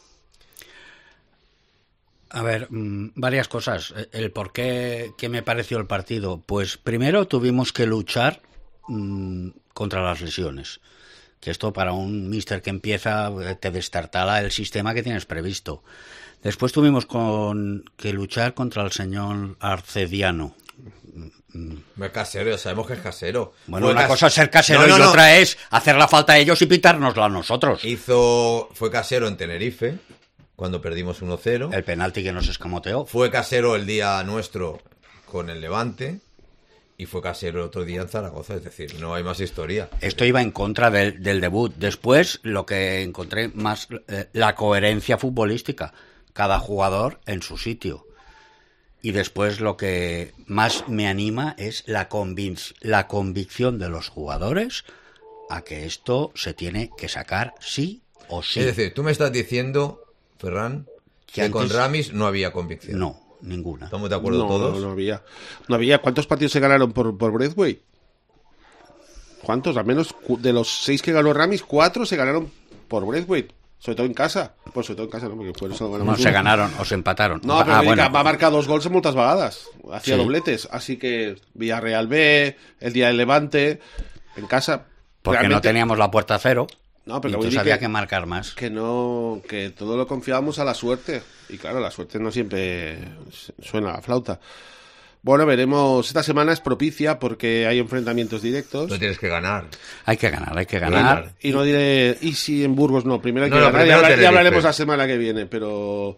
A ver, mmm, varias cosas. El por qué, ¿qué me pareció el partido? Pues primero tuvimos que luchar mmm, contra las lesiones. Que esto para un míster que empieza te destartala el sistema que tienes previsto. Después tuvimos con que luchar contra el señor Arcediano. Es casero, sabemos que es casero. Bueno, fue una cas... cosa es ser casero no, no, y no. otra es hacer la falta a ellos y pitárnosla a nosotros. Hizo, fue casero en Tenerife, cuando perdimos uno cero. El penalti que nos escamoteó. Fue casero el día nuestro con el Levante. Y fue casero el otro día en Zaragoza, es decir, no hay más historia. Esto iba en contra del, del debut. Después, lo que encontré más, eh, la coherencia futbolística. Cada jugador en su sitio. Y después lo que más me anima es la, convinc- la convicción de los jugadores a que esto se tiene que sacar sí o sí. Es decir, tú me estás diciendo, Ferran, que, que antes... con Ramis no había convicción. No. Ninguna. ¿Estamos de acuerdo no, todos? No, no había. No había. ¿Cuántos partidos se ganaron por, por Braithwaite? ¿Cuántos? Al menos de los seis que ganó Ramis, cuatro se ganaron por Braithwaite. Sobre todo en casa. Pues sobre todo en casa, ¿no? Porque por eso ganamos no, se ganaron o se empataron. No, pero ah, bueno. Va a marcar dos goles en muchas vagadas. Hacía sí. dobletes. Así que Villarreal B, el día del Levante, en casa. Porque realmente... no teníamos la puerta a cero. No, pero entonces había que, que marcar más. Que no, que todo lo confiábamos a la suerte. Y claro, la suerte no siempre suena a flauta. Bueno, veremos. Esta semana es propicia porque hay enfrentamientos directos. No tienes que ganar. Hay que ganar, hay que ganar. Y, y no diré, y si en Burgos no, primero hay que no, ganar. Ya, hablar, ya hablaremos la semana que viene, pero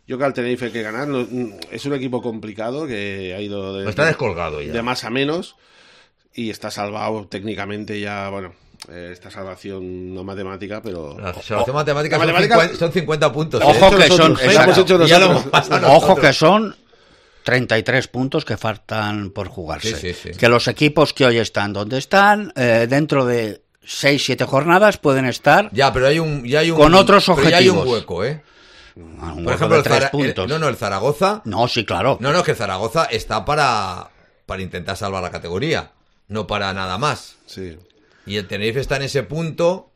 Yo creo que al Tenerife hay que ganar. No, es un equipo complicado que ha ido de, está descolgado ya. de más a menos y está salvado técnicamente ya, bueno, eh, esta salvación no matemática, pero... La salvación matemática, la son, matemática cincuenta, son cincuenta puntos. Ojo ¿eh? que son, nosotros, ya hemos hecho Ya lo nosotros. hemos pasado Ojo nosotros. que son treinta y tres puntos que faltan por jugarse. Sí, sí, sí. Que los equipos que hoy están donde están, eh, dentro de seis siete jornadas pueden estar Ya, pero hay un, ya hay un, con otros pero ya hay un objetivos. hueco, ¿eh? a un Por hueco ejemplo, de el, tres Zara- puntos. el- no, no, el Zaragoza. No, sí, claro. No, no, que el Zaragoza está para, para intentar salvar la categoría, no para nada más. Sí. Y el Tenerife está en ese punto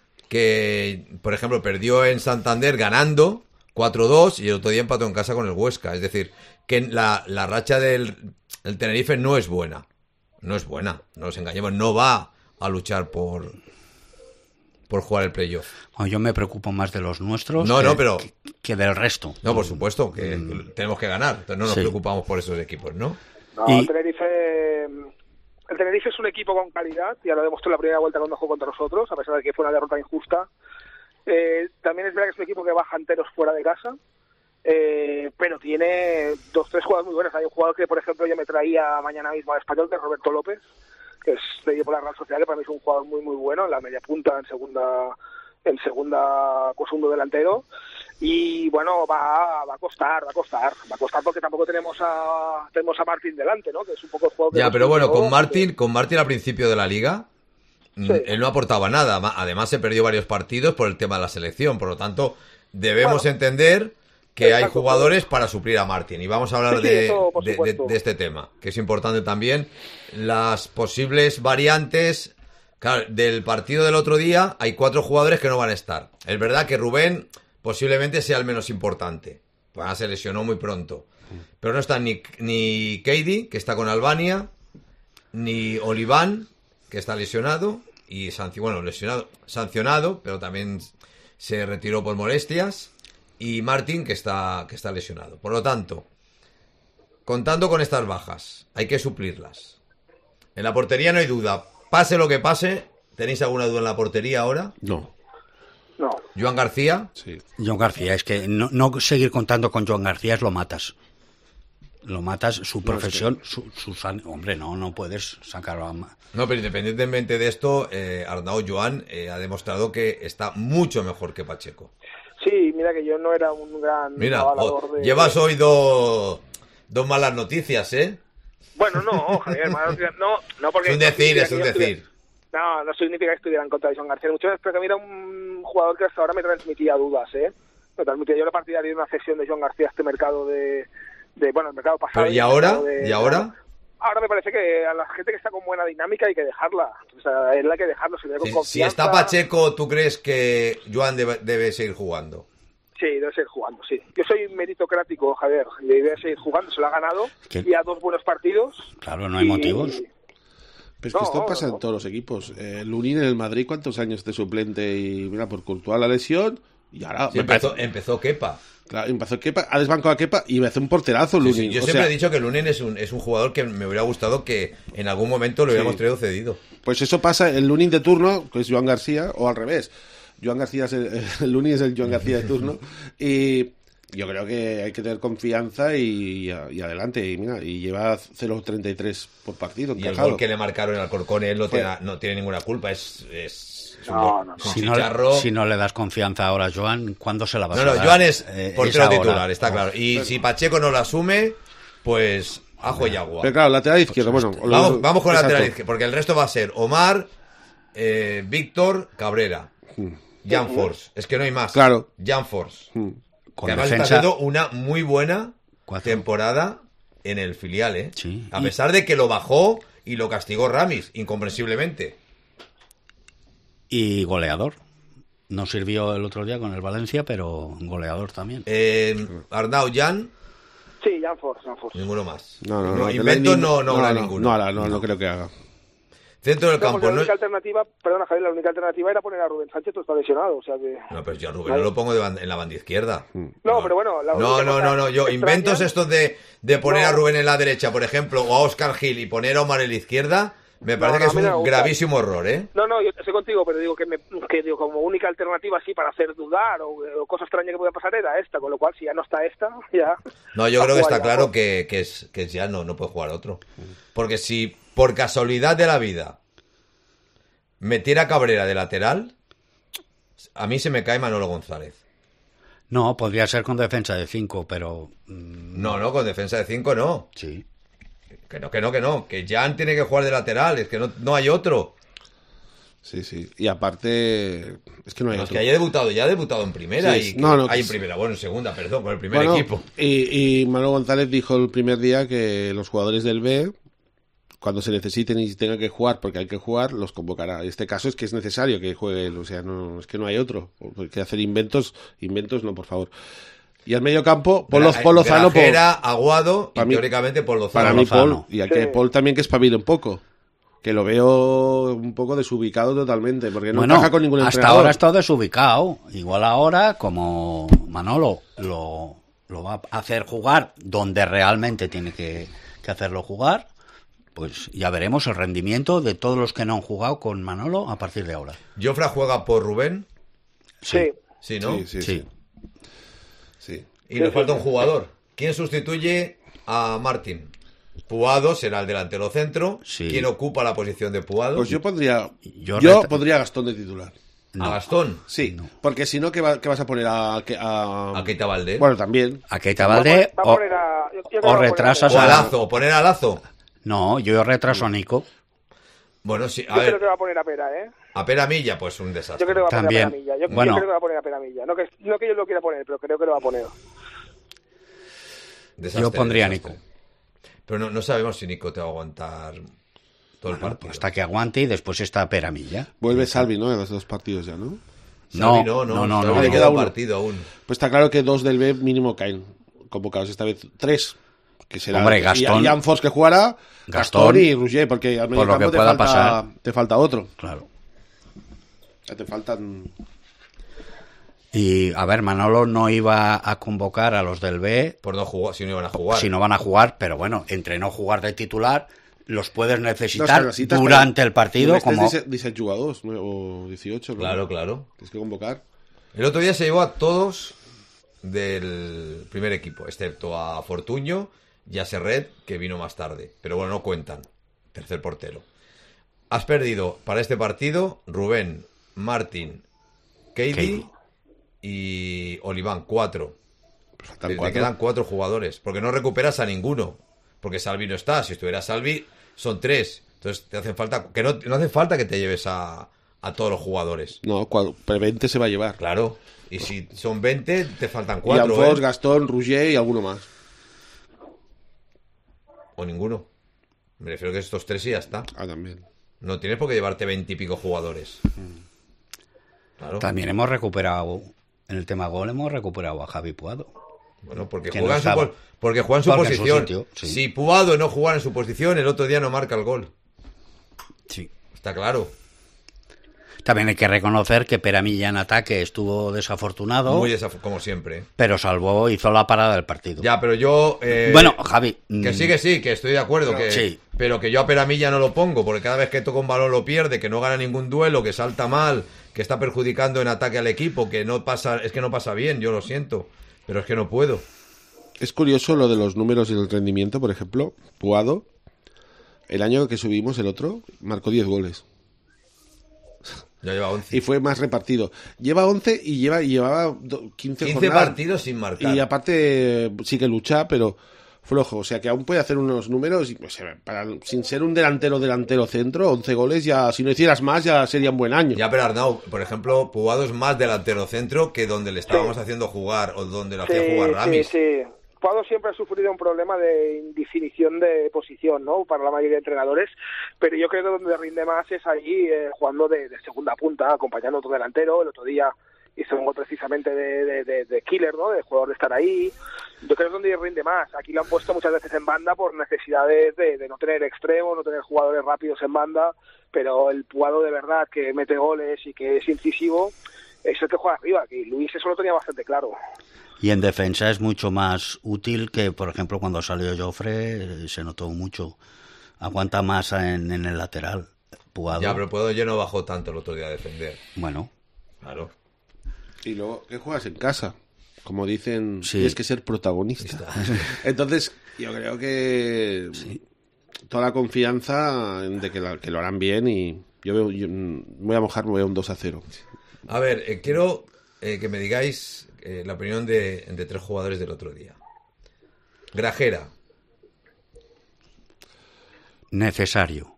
que, por ejemplo, perdió en Santander ganando cuatro dos y el otro día empató en casa con el Huesca. Es decir, que la, la racha del el Tenerife no es buena. No es buena, no nos engañemos. No va a luchar por, por jugar el playoff. Bueno, yo me preocupo más de los nuestros No, que, no, pero- que, que del resto. No, por supuesto, que tenemos que ganar. Entonces no nos Sí. preocupamos por esos equipos, ¿no? No, Y- el Tenerife, el Tenerife es un equipo con calidad, ya lo demostró en la primera vuelta cuando jugó contra nosotros, a pesar de que fue una derrota injusta. Eh, también es verdad que es un equipo que baja enteros fuera de casa, eh, pero tiene dos, tres jugadores muy buenos. Hay un jugador que, por ejemplo, yo me traía mañana mismo al Español, que es Roberto López, que es de por la Real Sociedad, que para mí es un jugador muy, muy bueno, en la media punta, en segunda, en segunda, pues segundo delantero. Y bueno, va, va a costar, va a costar, va a costar porque tampoco tenemos a tenemos a Martín delante, ¿no? Que es un poco el juego que Ya, nos pero bueno, pintó, con Martín, que- con Martín al principio de la liga, mm, Sí. él no aportaba nada. Ma- Además, se perdió varios partidos por el tema de la selección. Por lo tanto, debemos Bueno, entender que hay exacto. jugadores para suplir a Martín. Y vamos a hablar Sí, sí, de, eso, por de- de- supuesto. de este tema, que es importante también. Las posibles variantes. Claro, del partido del otro día hay cuatro jugadores que no van a estar. Es verdad que Rubén posiblemente sea el menos importante. Pues se lesionó muy pronto. Pero no están ni, ni Keidi, que está con Albania, ni Oliván, que está lesionado, y sanci- bueno, lesionado, sancionado, pero también se retiró por molestias, y Martín, que está, que está lesionado. Por lo tanto, contando con estas bajas, hay que suplirlas. En la portería no hay duda. Pase lo que pase, ¿tenéis alguna duda en la portería ahora? No, No, Joan García, sí. Joan García, es que no, no seguir contando con Joan García es lo matas. Lo matas, su profesión, su, su san- hombre, no, no puedes sacarlo a... ma- no, pero independientemente de esto, eh, Arnau Joan eh, ha demostrado que está mucho mejor que Pacheco. sí, mira que yo no era un gran Mira, avalador oh, de... llevas hoy dos, dos malas noticias, ¿eh? Bueno, no, Javier, no, no porque... Es un decir, no es un significa que yo decir. estuviera- No, no significa que estuviera en contra de Joan García, mucho menos, pero que a mí era un jugador que hasta ahora me transmitía dudas, ¿eh? Me transmitía, yo era partidario de una cesión de Joan García a este mercado de... de bueno, el mercado pasado... Pero, ¿y el ahora? mercado de- ¿Y ahora? Ahora me parece que a la gente que está con buena dinámica hay que dejarla. O sea, es la que dejarlo, si viene con Si, si confianza... está Pacheco, ¿tú crees que Joan debe, debe seguir jugando? Sí, debe seguir jugando, sí. Yo soy meritocrático, Javier, y debe seguir jugando, se lo ha ganado, ¿Qué? y a dos buenos partidos. Claro, no hay y- motivos. Pero es que No, esto pasa no. en todos los equipos. Eh, Lunin en el Madrid, ¿cuántos años de suplente? Y mira, por Courtois la lesión. Y ahora Sí, me parece- empezó, empezó Kepa. claro, empezó Kepa, ha desbancado a Kepa y me hace un porterazo Sí, Lunin. sí, yo O siempre sea, he dicho que Lunin es un, es un jugador que me hubiera gustado que en algún momento lo hubiéramos Sí. traído cedido. Pues eso pasa, el Lunin de turno, que es Joan García, o al revés. Joan García es el, el Lunin es el Joan García de turno. Y yo creo que hay que tener confianza y, y adelante. Y mira, y lleva cero coma treinta y tres por partido. Y el encajado. gol que le marcaron al Alcorcón, él no Fue- tiene, no tiene ninguna culpa. Es, es, es un, No, gol- no, no. es un Si no, chicharro. si no le das confianza ahora a Joan, ¿cuándo se la vas No, a no, dar? Joan es Eh, portero ahora. titular, está claro. Y si Pacheco no lo asume, pues ajo y agua. Pero claro, lateral izquierdo, bueno. lo- Vamos, vamos con la exacto. lateral izquierda, porque el resto va a ser Omar, eh, Víctor, Cabrera, Jan Force. Es que no hay más. Claro. Jan Force. Mm. Con Que además defensa- está haciendo una muy buena Cuatro. temporada en el filial, ¿eh? Sí. A Y- pesar de que lo bajó y lo castigó Ramis, incomprensiblemente. Y goleador. No sirvió el otro día con el Valencia, pero goleador también. Eh, Arnau, Jan, Sí, Jan Force, Jan Force. ninguno más. No, no, no. Inventos no, no, habrá no, ninguno. No, hará, no, no creo que haga. Centro del No, campo, porque la no, única alternativa, perdona Javier, la única alternativa era poner a Rubén Sánchez, pero está lesionado, o sea que... no, pero yo a Rubén no lo pongo de banda- en la banda izquierda. No, pero bueno, la No, única no, cosa no, no, yo extraña- inventos estos de, de poner No. a Rubén en la derecha, por ejemplo, o a Óscar Gil y poner a Omar en la izquierda, Me parece No, que no, es a mí no me un gusta. gravísimo error, ¿eh? No, no, yo estoy contigo, pero digo que, me, que digo, como única alternativa así para hacer dudar o, o cosa extraña que pueda pasar era esta, con lo cual si ya no está esta, ya... No, yo a creo que jugar está ya, claro ¿no? que, que, es, que es ya no, no puede jugar otro. Porque si por casualidad de la vida metiera Cabrera de lateral, a mí se me cae Manolo González. No, podría ser con defensa de cinco, pero... mm, No, no, con defensa de cinco no. Sí. Que no, que no, que no. Que Jan tiene que jugar de lateral, es que no, no hay otro. Sí, sí. Y aparte, es que no hay No, es otro. que haya debutado, ya ha debutado en primera. Sí, y sí. No, no, hay que en sí. primera, bueno, en segunda, perdón, con el primer Bueno, equipo. Y, y Manolo González dijo el primer día que los jugadores del B, cuando se necesiten y tengan que jugar, porque hay que jugar, los convocará. En este caso es que es necesario que juegue él, o sea, no, es que no hay otro. Porque hacer inventos, inventos no, por favor. Y al medio campo, Paul, Gra- Paul Lozano, por, Grajera, Aguado y para mí- teóricamente por Lozano. para mí Lozano. Paul, y hay que Sí. Paul también que espabile un poco. Que lo veo un poco desubicado totalmente, porque no bueno, encaja con ningún hasta entrenador. ahora ha estado desubicado. Igual ahora, como Manolo lo, lo va a hacer jugar donde realmente tiene que, que hacerlo jugar, pues ya veremos el rendimiento de todos los que no han jugado con Manolo a partir de ahora. Jofra juega por Rubén. Sí. Sí, ¿no? Sí, sí, Sí. sí. Sí. Y nos falta un jugador. ¿Quién sustituye a Martín? Puado será el delantero centro. Sí. ¿Quién ocupa la posición de Puado? Pues yo pondría, Yo yo, reta- pondría a Gastón de titular. A Gastón. Sí, porque si no, ¿qué, va- qué vas a poner a, a, A Keita Valdés. Bueno, también. A Keita Valdés Va a o, poner a- yo- yo creo que o va a poner a- retrasas O a a... Lazo. O poner a Lazo. No, yo retraso a Nico. Bueno, sí. A Yo creo ver. que va a poner a Pera, ¿eh? A Peramilla, pues un Yo desastre. creo que va a También. poner a Peramilla. Yo, yo Bueno. creo que va a poner a Peramilla. No que, no que yo lo quiera poner, pero creo que lo va a poner. Desastre, Yo pondría a desastre. Nico. Pero no, no sabemos si Nico te va a aguantar todo el Bueno, partido. hasta que aguante y después está Peramilla. Vuelve Salvi, ¿no? En los dos partidos ya, ¿no? Salvi No, no, no, no, no, Salvi no, le no. queda un uno. partido aún. Pues está claro que dos del B mínimo caen convocados esta vez. Tres. Que será Hombre, Gastón- y Jan Fos que jugará, Gastón, Gastón, y Roger, porque al medio por lo campo que te pueda falta, pasar. te falta otro. Claro. Ya te faltan. Y a ver, Manolo no iba a convocar a los del B Por no jugar, si no iban a jugar. si no van a jugar, pero bueno, entre no jugar de titular, los puedes No, necesitar es que necesitas durante para- el partido. Este Como... es dieciocho jugadores, ¿no? O dieciocho. ¿no? Claro, claro. Tienes que convocar. El otro día se llevó a todos del primer equipo, excepto a Fortuño y a Serret, que vino más tarde. Pero bueno, no cuentan. Tercer portero. Has perdido para este partido Rubén, Martín, Keidi Keidi. y Oliván, cuatro. Faltan Te, te cuatro. quedan cuatro jugadores, porque no recuperas a ninguno. Porque Salvi no está. Si estuviera Salvi, son tres. Entonces te hacen falta. Que no, no hace falta que te lleves a, a todos los jugadores. No, cua- pero veinte se va a llevar. Claro. Y si son veinte, te faltan Jan cuatro. Fos, ¿eh? Gastón, Roger y alguno más. O ninguno. Me refiero que estos tres y ya está. Ah, también. No tienes por qué llevarte veintipico jugadores. Claro. También hemos recuperado, en el tema gol, hemos recuperado a Javi Puado. Bueno, porque que juega no en su, estaba. po- porque juega en su Porque en su posición. sitio, sí. Si Puado no jugara en su posición, el otro día no marca el gol. Sí. Está claro. También hay que reconocer que Peramilla en ataque estuvo desafortunado, Muy desaf- como siempre. pero salvó, hizo la parada del partido. Ya, pero yo... eh, Bueno, Javi. Que mm, sí, que sí, que estoy de acuerdo. que, Sí. Pero que yo a Peramilla no lo pongo, porque cada vez que toca un balón lo pierde, que no gana ningún duelo, que salta mal, que está perjudicando en ataque al equipo, que no pasa, es que no pasa bien, yo lo siento, pero es que no puedo. Es curioso lo de los números y el rendimiento, por ejemplo. Puado, el año que subimos, el otro, marcó diez goles. Ya lleva once. Y fue más repartido. Lleva once y lleva y llevaba do- quince, quince jornadas. partidos sin marcar. Y aparte sí que lucha, pero flojo. O sea que aún puede hacer unos números. y, o sea, para, sin ser un delantero delantero centro, once goles ya, si no hicieras más, ya sería un buen año. Ya, pero Arnau, por ejemplo, Puado es más delantero centro que donde le estábamos haciendo jugar o donde lo hacía jugar Ramis. Sí, sí. Puado siempre ha sufrido un problema de indefinición de posición, ¿no? Para la mayoría de entrenadores, pero yo creo que donde rinde más es ahí eh, jugando de, de segunda punta, acompañando a otro delantero. El otro día hizo un gol precisamente de, de, de, de killer, ¿no? De jugador de estar ahí. Yo creo que es donde rinde más. Aquí lo han puesto muchas veces en banda por necesidades de, de no tener extremos, no tener jugadores rápidos en banda, pero el Puado de verdad que mete goles y que es incisivo, es el que juega arriba. Y Luis eso lo tenía bastante claro. Y en defensa es mucho más útil que, por ejemplo, cuando salió Jofre, eh, se notó mucho aguanta más en, en el lateral. Puado. Ya, pero Puado yo no bajó tanto el otro día a defender. Bueno. Claro. Y luego, ¿qué juegas en casa? Como dicen, Sí. tienes que ser protagonista. Entonces, yo creo que Sí. toda la confianza de que, la- que lo harán bien y yo, veo, yo mm, voy a mojar, me voy a un dos a cero. A ver, eh, quiero eh, que me digáis eh, la opinión de, de tres jugadores del otro día. Grajera. Necesario.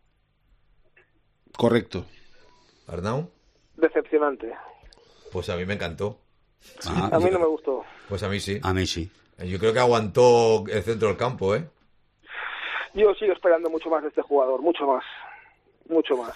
Correcto. Arnau. Decepcionante. Pues a mí me encantó. Ah, A mí no me gustó. Pues a mí sí. a mí sí. Yo creo que aguantó el centro del campo, ¿eh? Yo sigo esperando mucho más de este jugador, mucho más. Mucho más.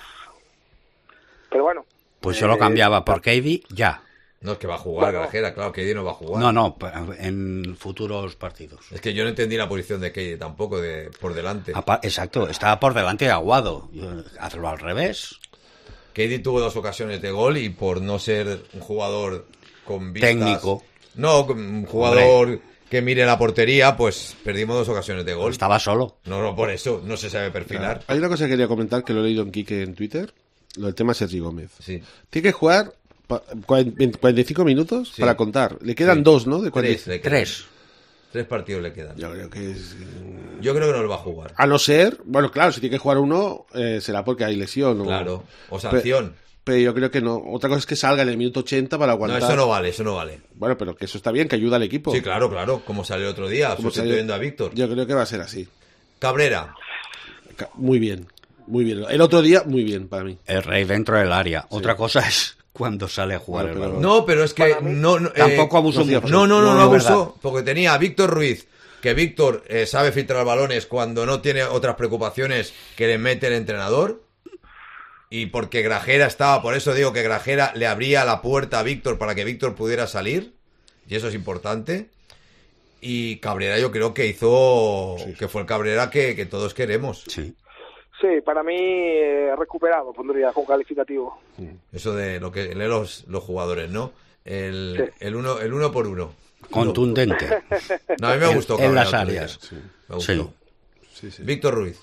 Pero bueno. Pues yo lo eh, cambiaba por Katie ya. No, es que va a jugar Bueno. Grajera, claro, que no va a jugar. No, no, en futuros partidos. Es que yo no entendí la posición de Keidi tampoco, de por delante. Apa- Exacto, estaba por delante de Aguado. Yo- Hazlo al revés. Keidi tuvo dos ocasiones de gol y por no ser un jugador con vistas... Técnico. No, un jugador que mire la portería, pues perdimos dos ocasiones de gol. Estaba solo. No, no, por eso, no se sabe perfilar. Hay una cosa que quería comentar que lo he leído en Quique en Twitter, lo del tema Sergi Gómez. Sí. Tiene que jugar pa- cuarenta, cuarenta y cinco minutos Sí. para contar. Le quedan Sí. dos, ¿no? De cuarenta y Tres, cinco. le quedan. Tres. Tres partidos le quedan. Yo creo que es... Yo creo que no lo va a jugar. A no ser, bueno, claro, si tiene que jugar uno, eh, será porque hay lesión. O, Claro. O Pe- sanción. Pero yo creo que no. Otra cosa es que salga en el minuto ochenta para No, aguantar. eso no vale, eso no vale. Bueno, pero que eso está bien, que ayuda al equipo. Sí, claro, claro. Como salió el otro día, Como sustituyendo salió- a Víctor. Yo creo que va a ser así. Cabrera. Ca- Muy bien, muy bien. El otro día, muy bien para mí. El rey dentro del área. Otra cosa es cuando sale a jugar Bueno, el pero- balón. No, pero es que no, no, eh, Tampoco abusó no, mucho. No, no, no, no, es abusó. verdad. Porque tenía a Víctor Ruiz, que Víctor eh, sabe filtrar balones cuando no tiene otras preocupaciones que le mete el entrenador. Y porque Grajera estaba, por eso digo que Grajera le abría la puerta a Víctor para que Víctor pudiera salir. Y eso es importante. Y Cabrera yo creo que hizo, que fue el Cabrera que, que todos queremos. Sí. Sí, para mí eh, recuperado, pondría con calificativo. Eso de lo que leen los, los jugadores, ¿no? El, Sí. el, uno, el uno por uno. Contundente. No, a mí me En- gustó. en Cabrera las el otro día. áreas. Me gustó. Sí. Sí, sí. Víctor Ruiz.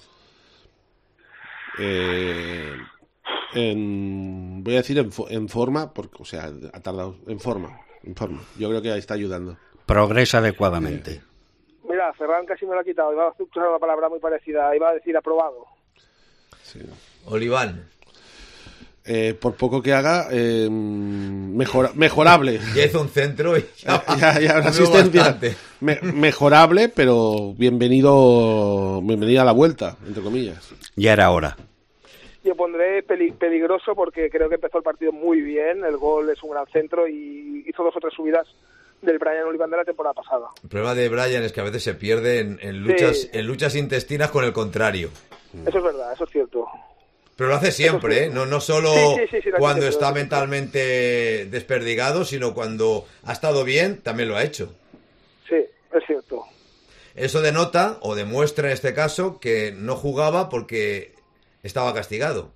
Eh, en- voy a decir en, fo- en forma, porque, o sea, ha tardado. En forma, en forma. Yo creo que ahí está ayudando. Progresa adecuadamente. Mira, Ferran casi me lo ha quitado. Iba a usar una palabra muy parecida. Iba a decir aprobado. Sí. Oliván. Eh, por poco que haga, eh, mejora- mejorable. Ya hizo un centro y ya, ya, ya, una veo asistencia. bastante. Me- mejorable, pero bienvenido, bienvenida a la vuelta, entre comillas. Ya era hora. Yo pondré peli- peligroso porque creo que empezó el partido muy bien. El gol es un gran centro y hizo dos o tres subidas del Brian Oliván de la temporada pasada. El problema de Brian es que a veces se pierde en, en luchas, Sí. en luchas intestinas con el contrario. Eso es verdad, eso es cierto. Pero lo hace siempre, Eso ¿eh? sí. No, no solo Sí, sí, sí, sí, lo cuando entiendo, está lo entiendo. mentalmente desperdigado, sino cuando ha estado bien, también lo ha hecho. Sí, es cierto. Eso denota, o demuestra en este caso, que no jugaba porque estaba castigado.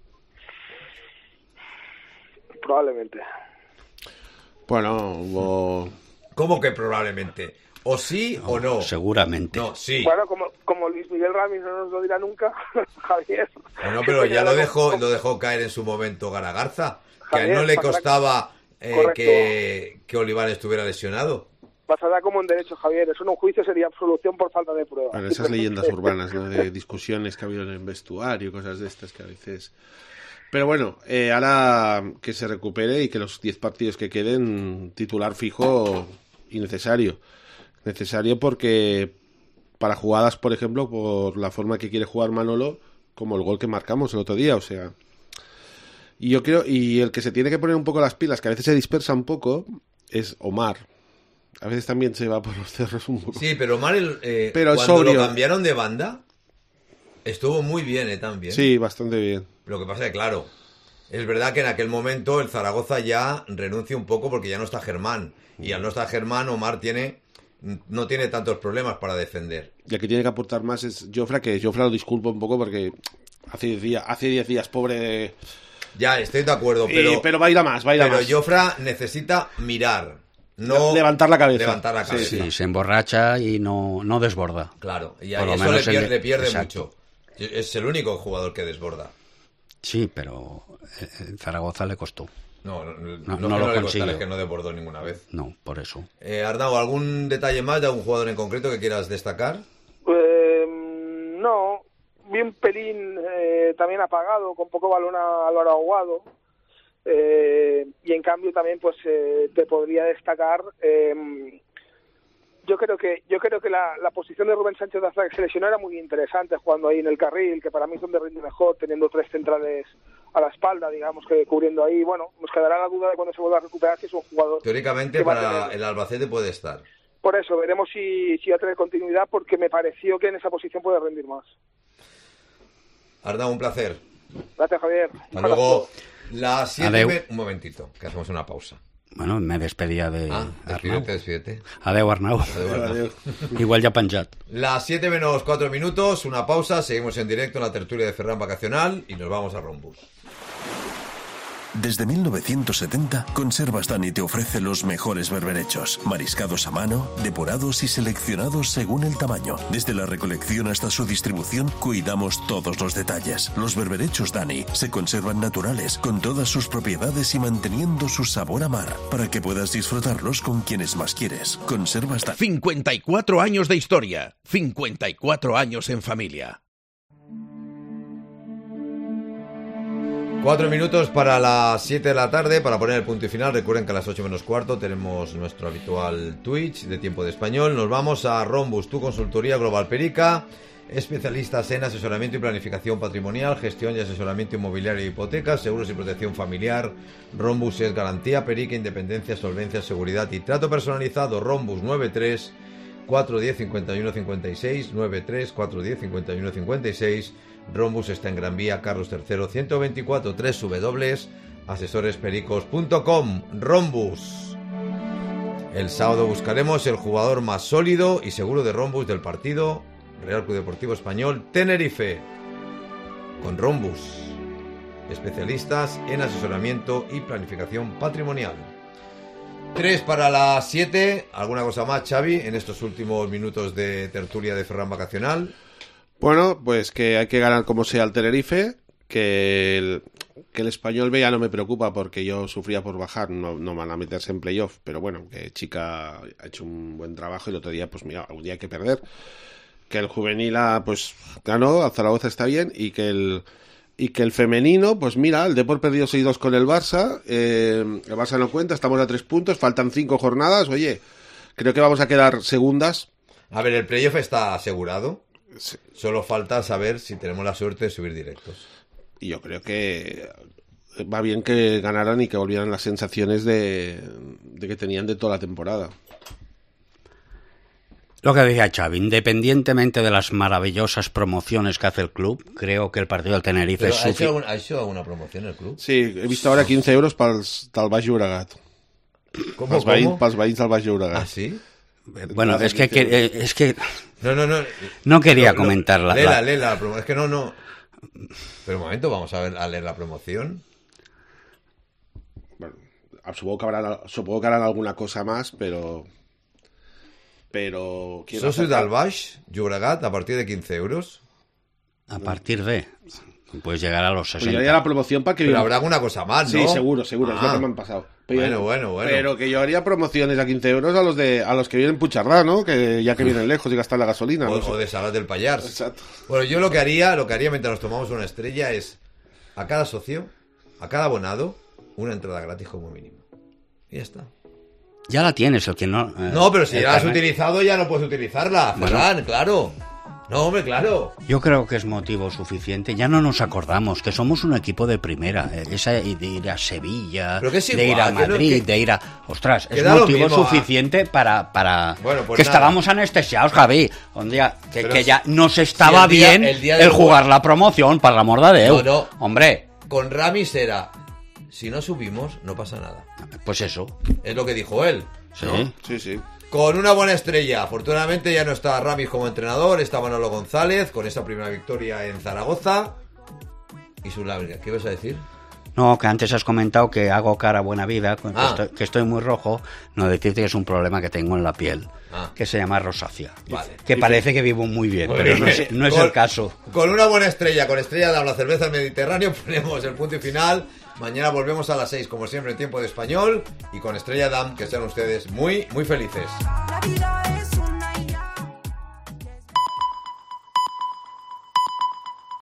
Probablemente. Bueno, hubo- ¿Cómo que probablemente? ¿O sí o no? Seguramente. No, sí. Bueno, como, como Luis Miguel Ramis no nos lo dirá nunca, Javier. Bueno, pero ya lo dejó, lo dejó caer en su momento Garagarza, que a él Javier, no le pasará- costaba eh, Correcto. que, que Olivar estuviera lesionado. Pasará como en derecho, Javier. Eso en un juicio sería absolución por falta de prueba. bueno, esas leyendas urbanas, ¿no? De discusiones que ha habido en el vestuario, cosas de estas que a veces... Pero bueno, eh, ahora que se recupere y que los diez partidos que queden, titular fijo y necesario. Necesario porque para jugadas, por ejemplo, por la forma que quiere jugar Manolo, como el gol que marcamos el otro día, o sea... Y yo creo, y el que se tiene que poner un poco las pilas, que a veces se dispersa un poco, es Omar. A veces también se va por los cerros un poco. Sí, pero Omar, el, eh, Pero es cuando sobrio. lo cambiaron de banda, estuvo muy bien, ¿eh? También. Sí, bastante bien. Lo que pasa es que, claro, es verdad que en aquel momento el Zaragoza ya renuncia un poco porque ya no está Germán. Y al no estar Germán, Omar tiene no tiene tantos problemas para defender. Y el que tiene que aportar más es Jofra, que Jofra lo disculpo un poco porque hace diez días, hace diez días pobre... Ya, estoy de acuerdo, pero... Eh, pero va a ir a más, va a ir a pero más. Jofra necesita mirar, no... Levantar la cabeza. Levantar la Sí, cabeza. Sí, se emborracha y no, no desborda. Claro, y Por a lo eso menos le pierde, el- le pierde exacto. mucho. Es el único jugador que desborda. Sí, pero en Zaragoza le costó. No, no, no, no, no no lo le consiguió. costara, es que no desbordó ninguna vez. No, por eso. Eh, Arnau, ¿algún detalle más de algún jugador en concreto que quieras destacar? Eh, no, vi un pelín eh, también apagado, con poco balón a Álvaro Aguado. Eh, y en cambio también pues eh, te podría destacar eh, yo creo que yo creo que la, la posición de Rubén Sánchez hasta que se lesionó era muy interesante, jugando ahí en el carril, que para mí es donde rinde mejor, teniendo tres centrales a la espalda, digamos, que cubriendo ahí. Bueno, nos quedará la duda de cuando se vuelva a recuperar si es un jugador teóricamente para el Albacete puede estar. Por eso veremos si, si va a tener continuidad, porque me pareció que en esa posición puede rendir más. Arnau, un placer. Gracias, Javier. Hasta luego. Las siete... Me... Un momentito, que hacemos una pausa. Bueno, me despedía de ah, Arnau. Despídete, despídete. Adeu, Arnau. Adeu, Arnau. Igual ya penjat. Las siete menos cuatro minutos, una pausa, seguimos en directo en la tertulia de Ferran Vacacional y nos vamos a Rombus. Desde mil novecientos setenta, Conservas Dani te ofrece los mejores berberechos, mariscados a mano, depurados y seleccionados según el tamaño. Desde la recolección hasta su distribución, cuidamos todos los detalles. Los berberechos Dani se conservan naturales, con todas sus propiedades y manteniendo su sabor a mar, para que puedas disfrutarlos con quienes más quieres. Conservas Dani. cincuenta y cuatro años de historia, cincuenta y cuatro años en familia. Cuatro minutos para las siete de la tarde para poner el punto y final. Recuerden que a las ocho menos cuarto tenemos nuestro habitual Twitch de Tiempo de Español. Nos vamos a Rombus, tu consultoría Global Perica, especialistas en asesoramiento y planificación patrimonial, gestión y asesoramiento inmobiliario y hipotecas, seguros y protección familiar. Rombus es garantía, Perica, independencia, solvencia, seguridad y trato personalizado. Rombus nueve tres cuatro uno cero cincuenta y uno cincuenta y seis, nueve tres cuatro uno cero cincuenta y uno cincuenta y seis. Rombus está en Gran Vía, Carlos tercero, ciento veinticuatro, doble u doble u doble u punto asesores pericos punto com. Rombus. El sábado buscaremos el jugador más sólido y seguro de Rombus del partido Real Club Deportivo Español Tenerife. Con Rombus, especialistas en asesoramiento y planificación patrimonial. Tres para las siete. ¿Alguna cosa más, Xavi, en estos últimos minutos de tertulia de Ferran Vacacional? Bueno, pues que hay que ganar como sea el Tenerife, que el, que el Español B ya no me preocupa porque yo sufría por bajar, no, no van a meterse en playoff, pero bueno, que Chica ha hecho un buen trabajo y el otro día, pues mira, algún día hay que perder. Que el juvenil ha, pues ganó, a Zaragoza está bien, y que el y que el femenino, pues mira, el Depor perdió seis dos con el Barça, eh, el Barça no cuenta, estamos a tres puntos, faltan cinco jornadas, oye, creo que vamos a quedar segundas. A ver, el playoff está asegurado. Sí. Solo falta saber si tenemos la suerte de subir directos. Y yo creo que va bien que ganaran y que volvieran las sensaciones de, de que tenían de toda la temporada. Lo que decía Xavi, independientemente de las maravillosas promociones que hace el club, creo que el partido del Tenerife ¿Pero es ¿ha, hecho suficiente. algún, ¿Ha hecho alguna promoción el club? Sí, he visto ahora quince euros para el Baix Llobregat. ¿Cómo, Para cómo? els veïns del Baix Llobregat. ¿Ah, sí? Bueno, es que, que, es que No, no, no. no quería No, comentarla. Léela, la... léela la promoción. Es que no, no. Pero un momento, vamos a ver a leer la promoción. Bueno, supongo que habrá, supongo que harán alguna cosa más, pero... Pero... Socios del Baix Llobregat a partir de quince euros. A partir de... Puedes llegar a los Pues sesenta. yo haría la promoción para que... Pero habrá alguna cosa más, ¿no? Sí, seguro, seguro, Ah. es lo que me han pasado. Pero, Bueno, bueno, bueno. Pero que yo haría promociones a quince euros a los de a los que vienen Puchardá, ¿no? Que ya que vienen lejos y gastan la gasolina. O, no sé. o de Salas del Pallars. Exacto. Bueno, yo lo que haría, lo que haría mientras nos tomamos una estrella es a cada socio, a cada abonado, una entrada gratis como mínimo. Y ya está. Ya la tienes, el que no... eh, No, pero si el ya la has carnet. utilizado ya no puedes utilizarla, Bueno. Ferran, claro. No, hombre, claro. Yo creo que es motivo suficiente. Ya no nos acordamos que somos un equipo de primera. eh, Esa de ir a Sevilla, Pero que es de ir igual, a que no- Madrid, que- de ir a... Ostras, que es da lo motivo mismo, suficiente para... para... Bueno, pues que nada. estábamos anestesiados, Javi. Un día que, Pero que si- ya nos si estaba el día- bien el día el, del jugar gol- la promoción, para el amor de Déu. No, no. Hombre, Con Ramis era, si no subimos, no pasa nada. pues eso. Es lo que dijo él. Sí. ¿no? Sí, sí. Con una buena estrella. Afortunadamente ya no está Ramis como entrenador, está Manolo González con esa primera victoria en Zaragoza. Y su lágrima. ¿Qué ibas a decir? No, que antes has comentado que hago cara buena vida, que, Ah. estoy, que estoy muy rojo, no decirte que es un problema que tengo en la piel, Ah. que se llama rosácea. Vale. Que parece que vivo muy bien, Muy pero bien. no es, no es Con- el caso. Con una buena estrella, con Estrella Damm, la cerveza del Mediterráneo, ponemos el punto y final. Mañana volvemos a las seis, como siempre, en tiempo de español. Y con Estrella Damm, que sean ustedes muy, muy felices. La vida es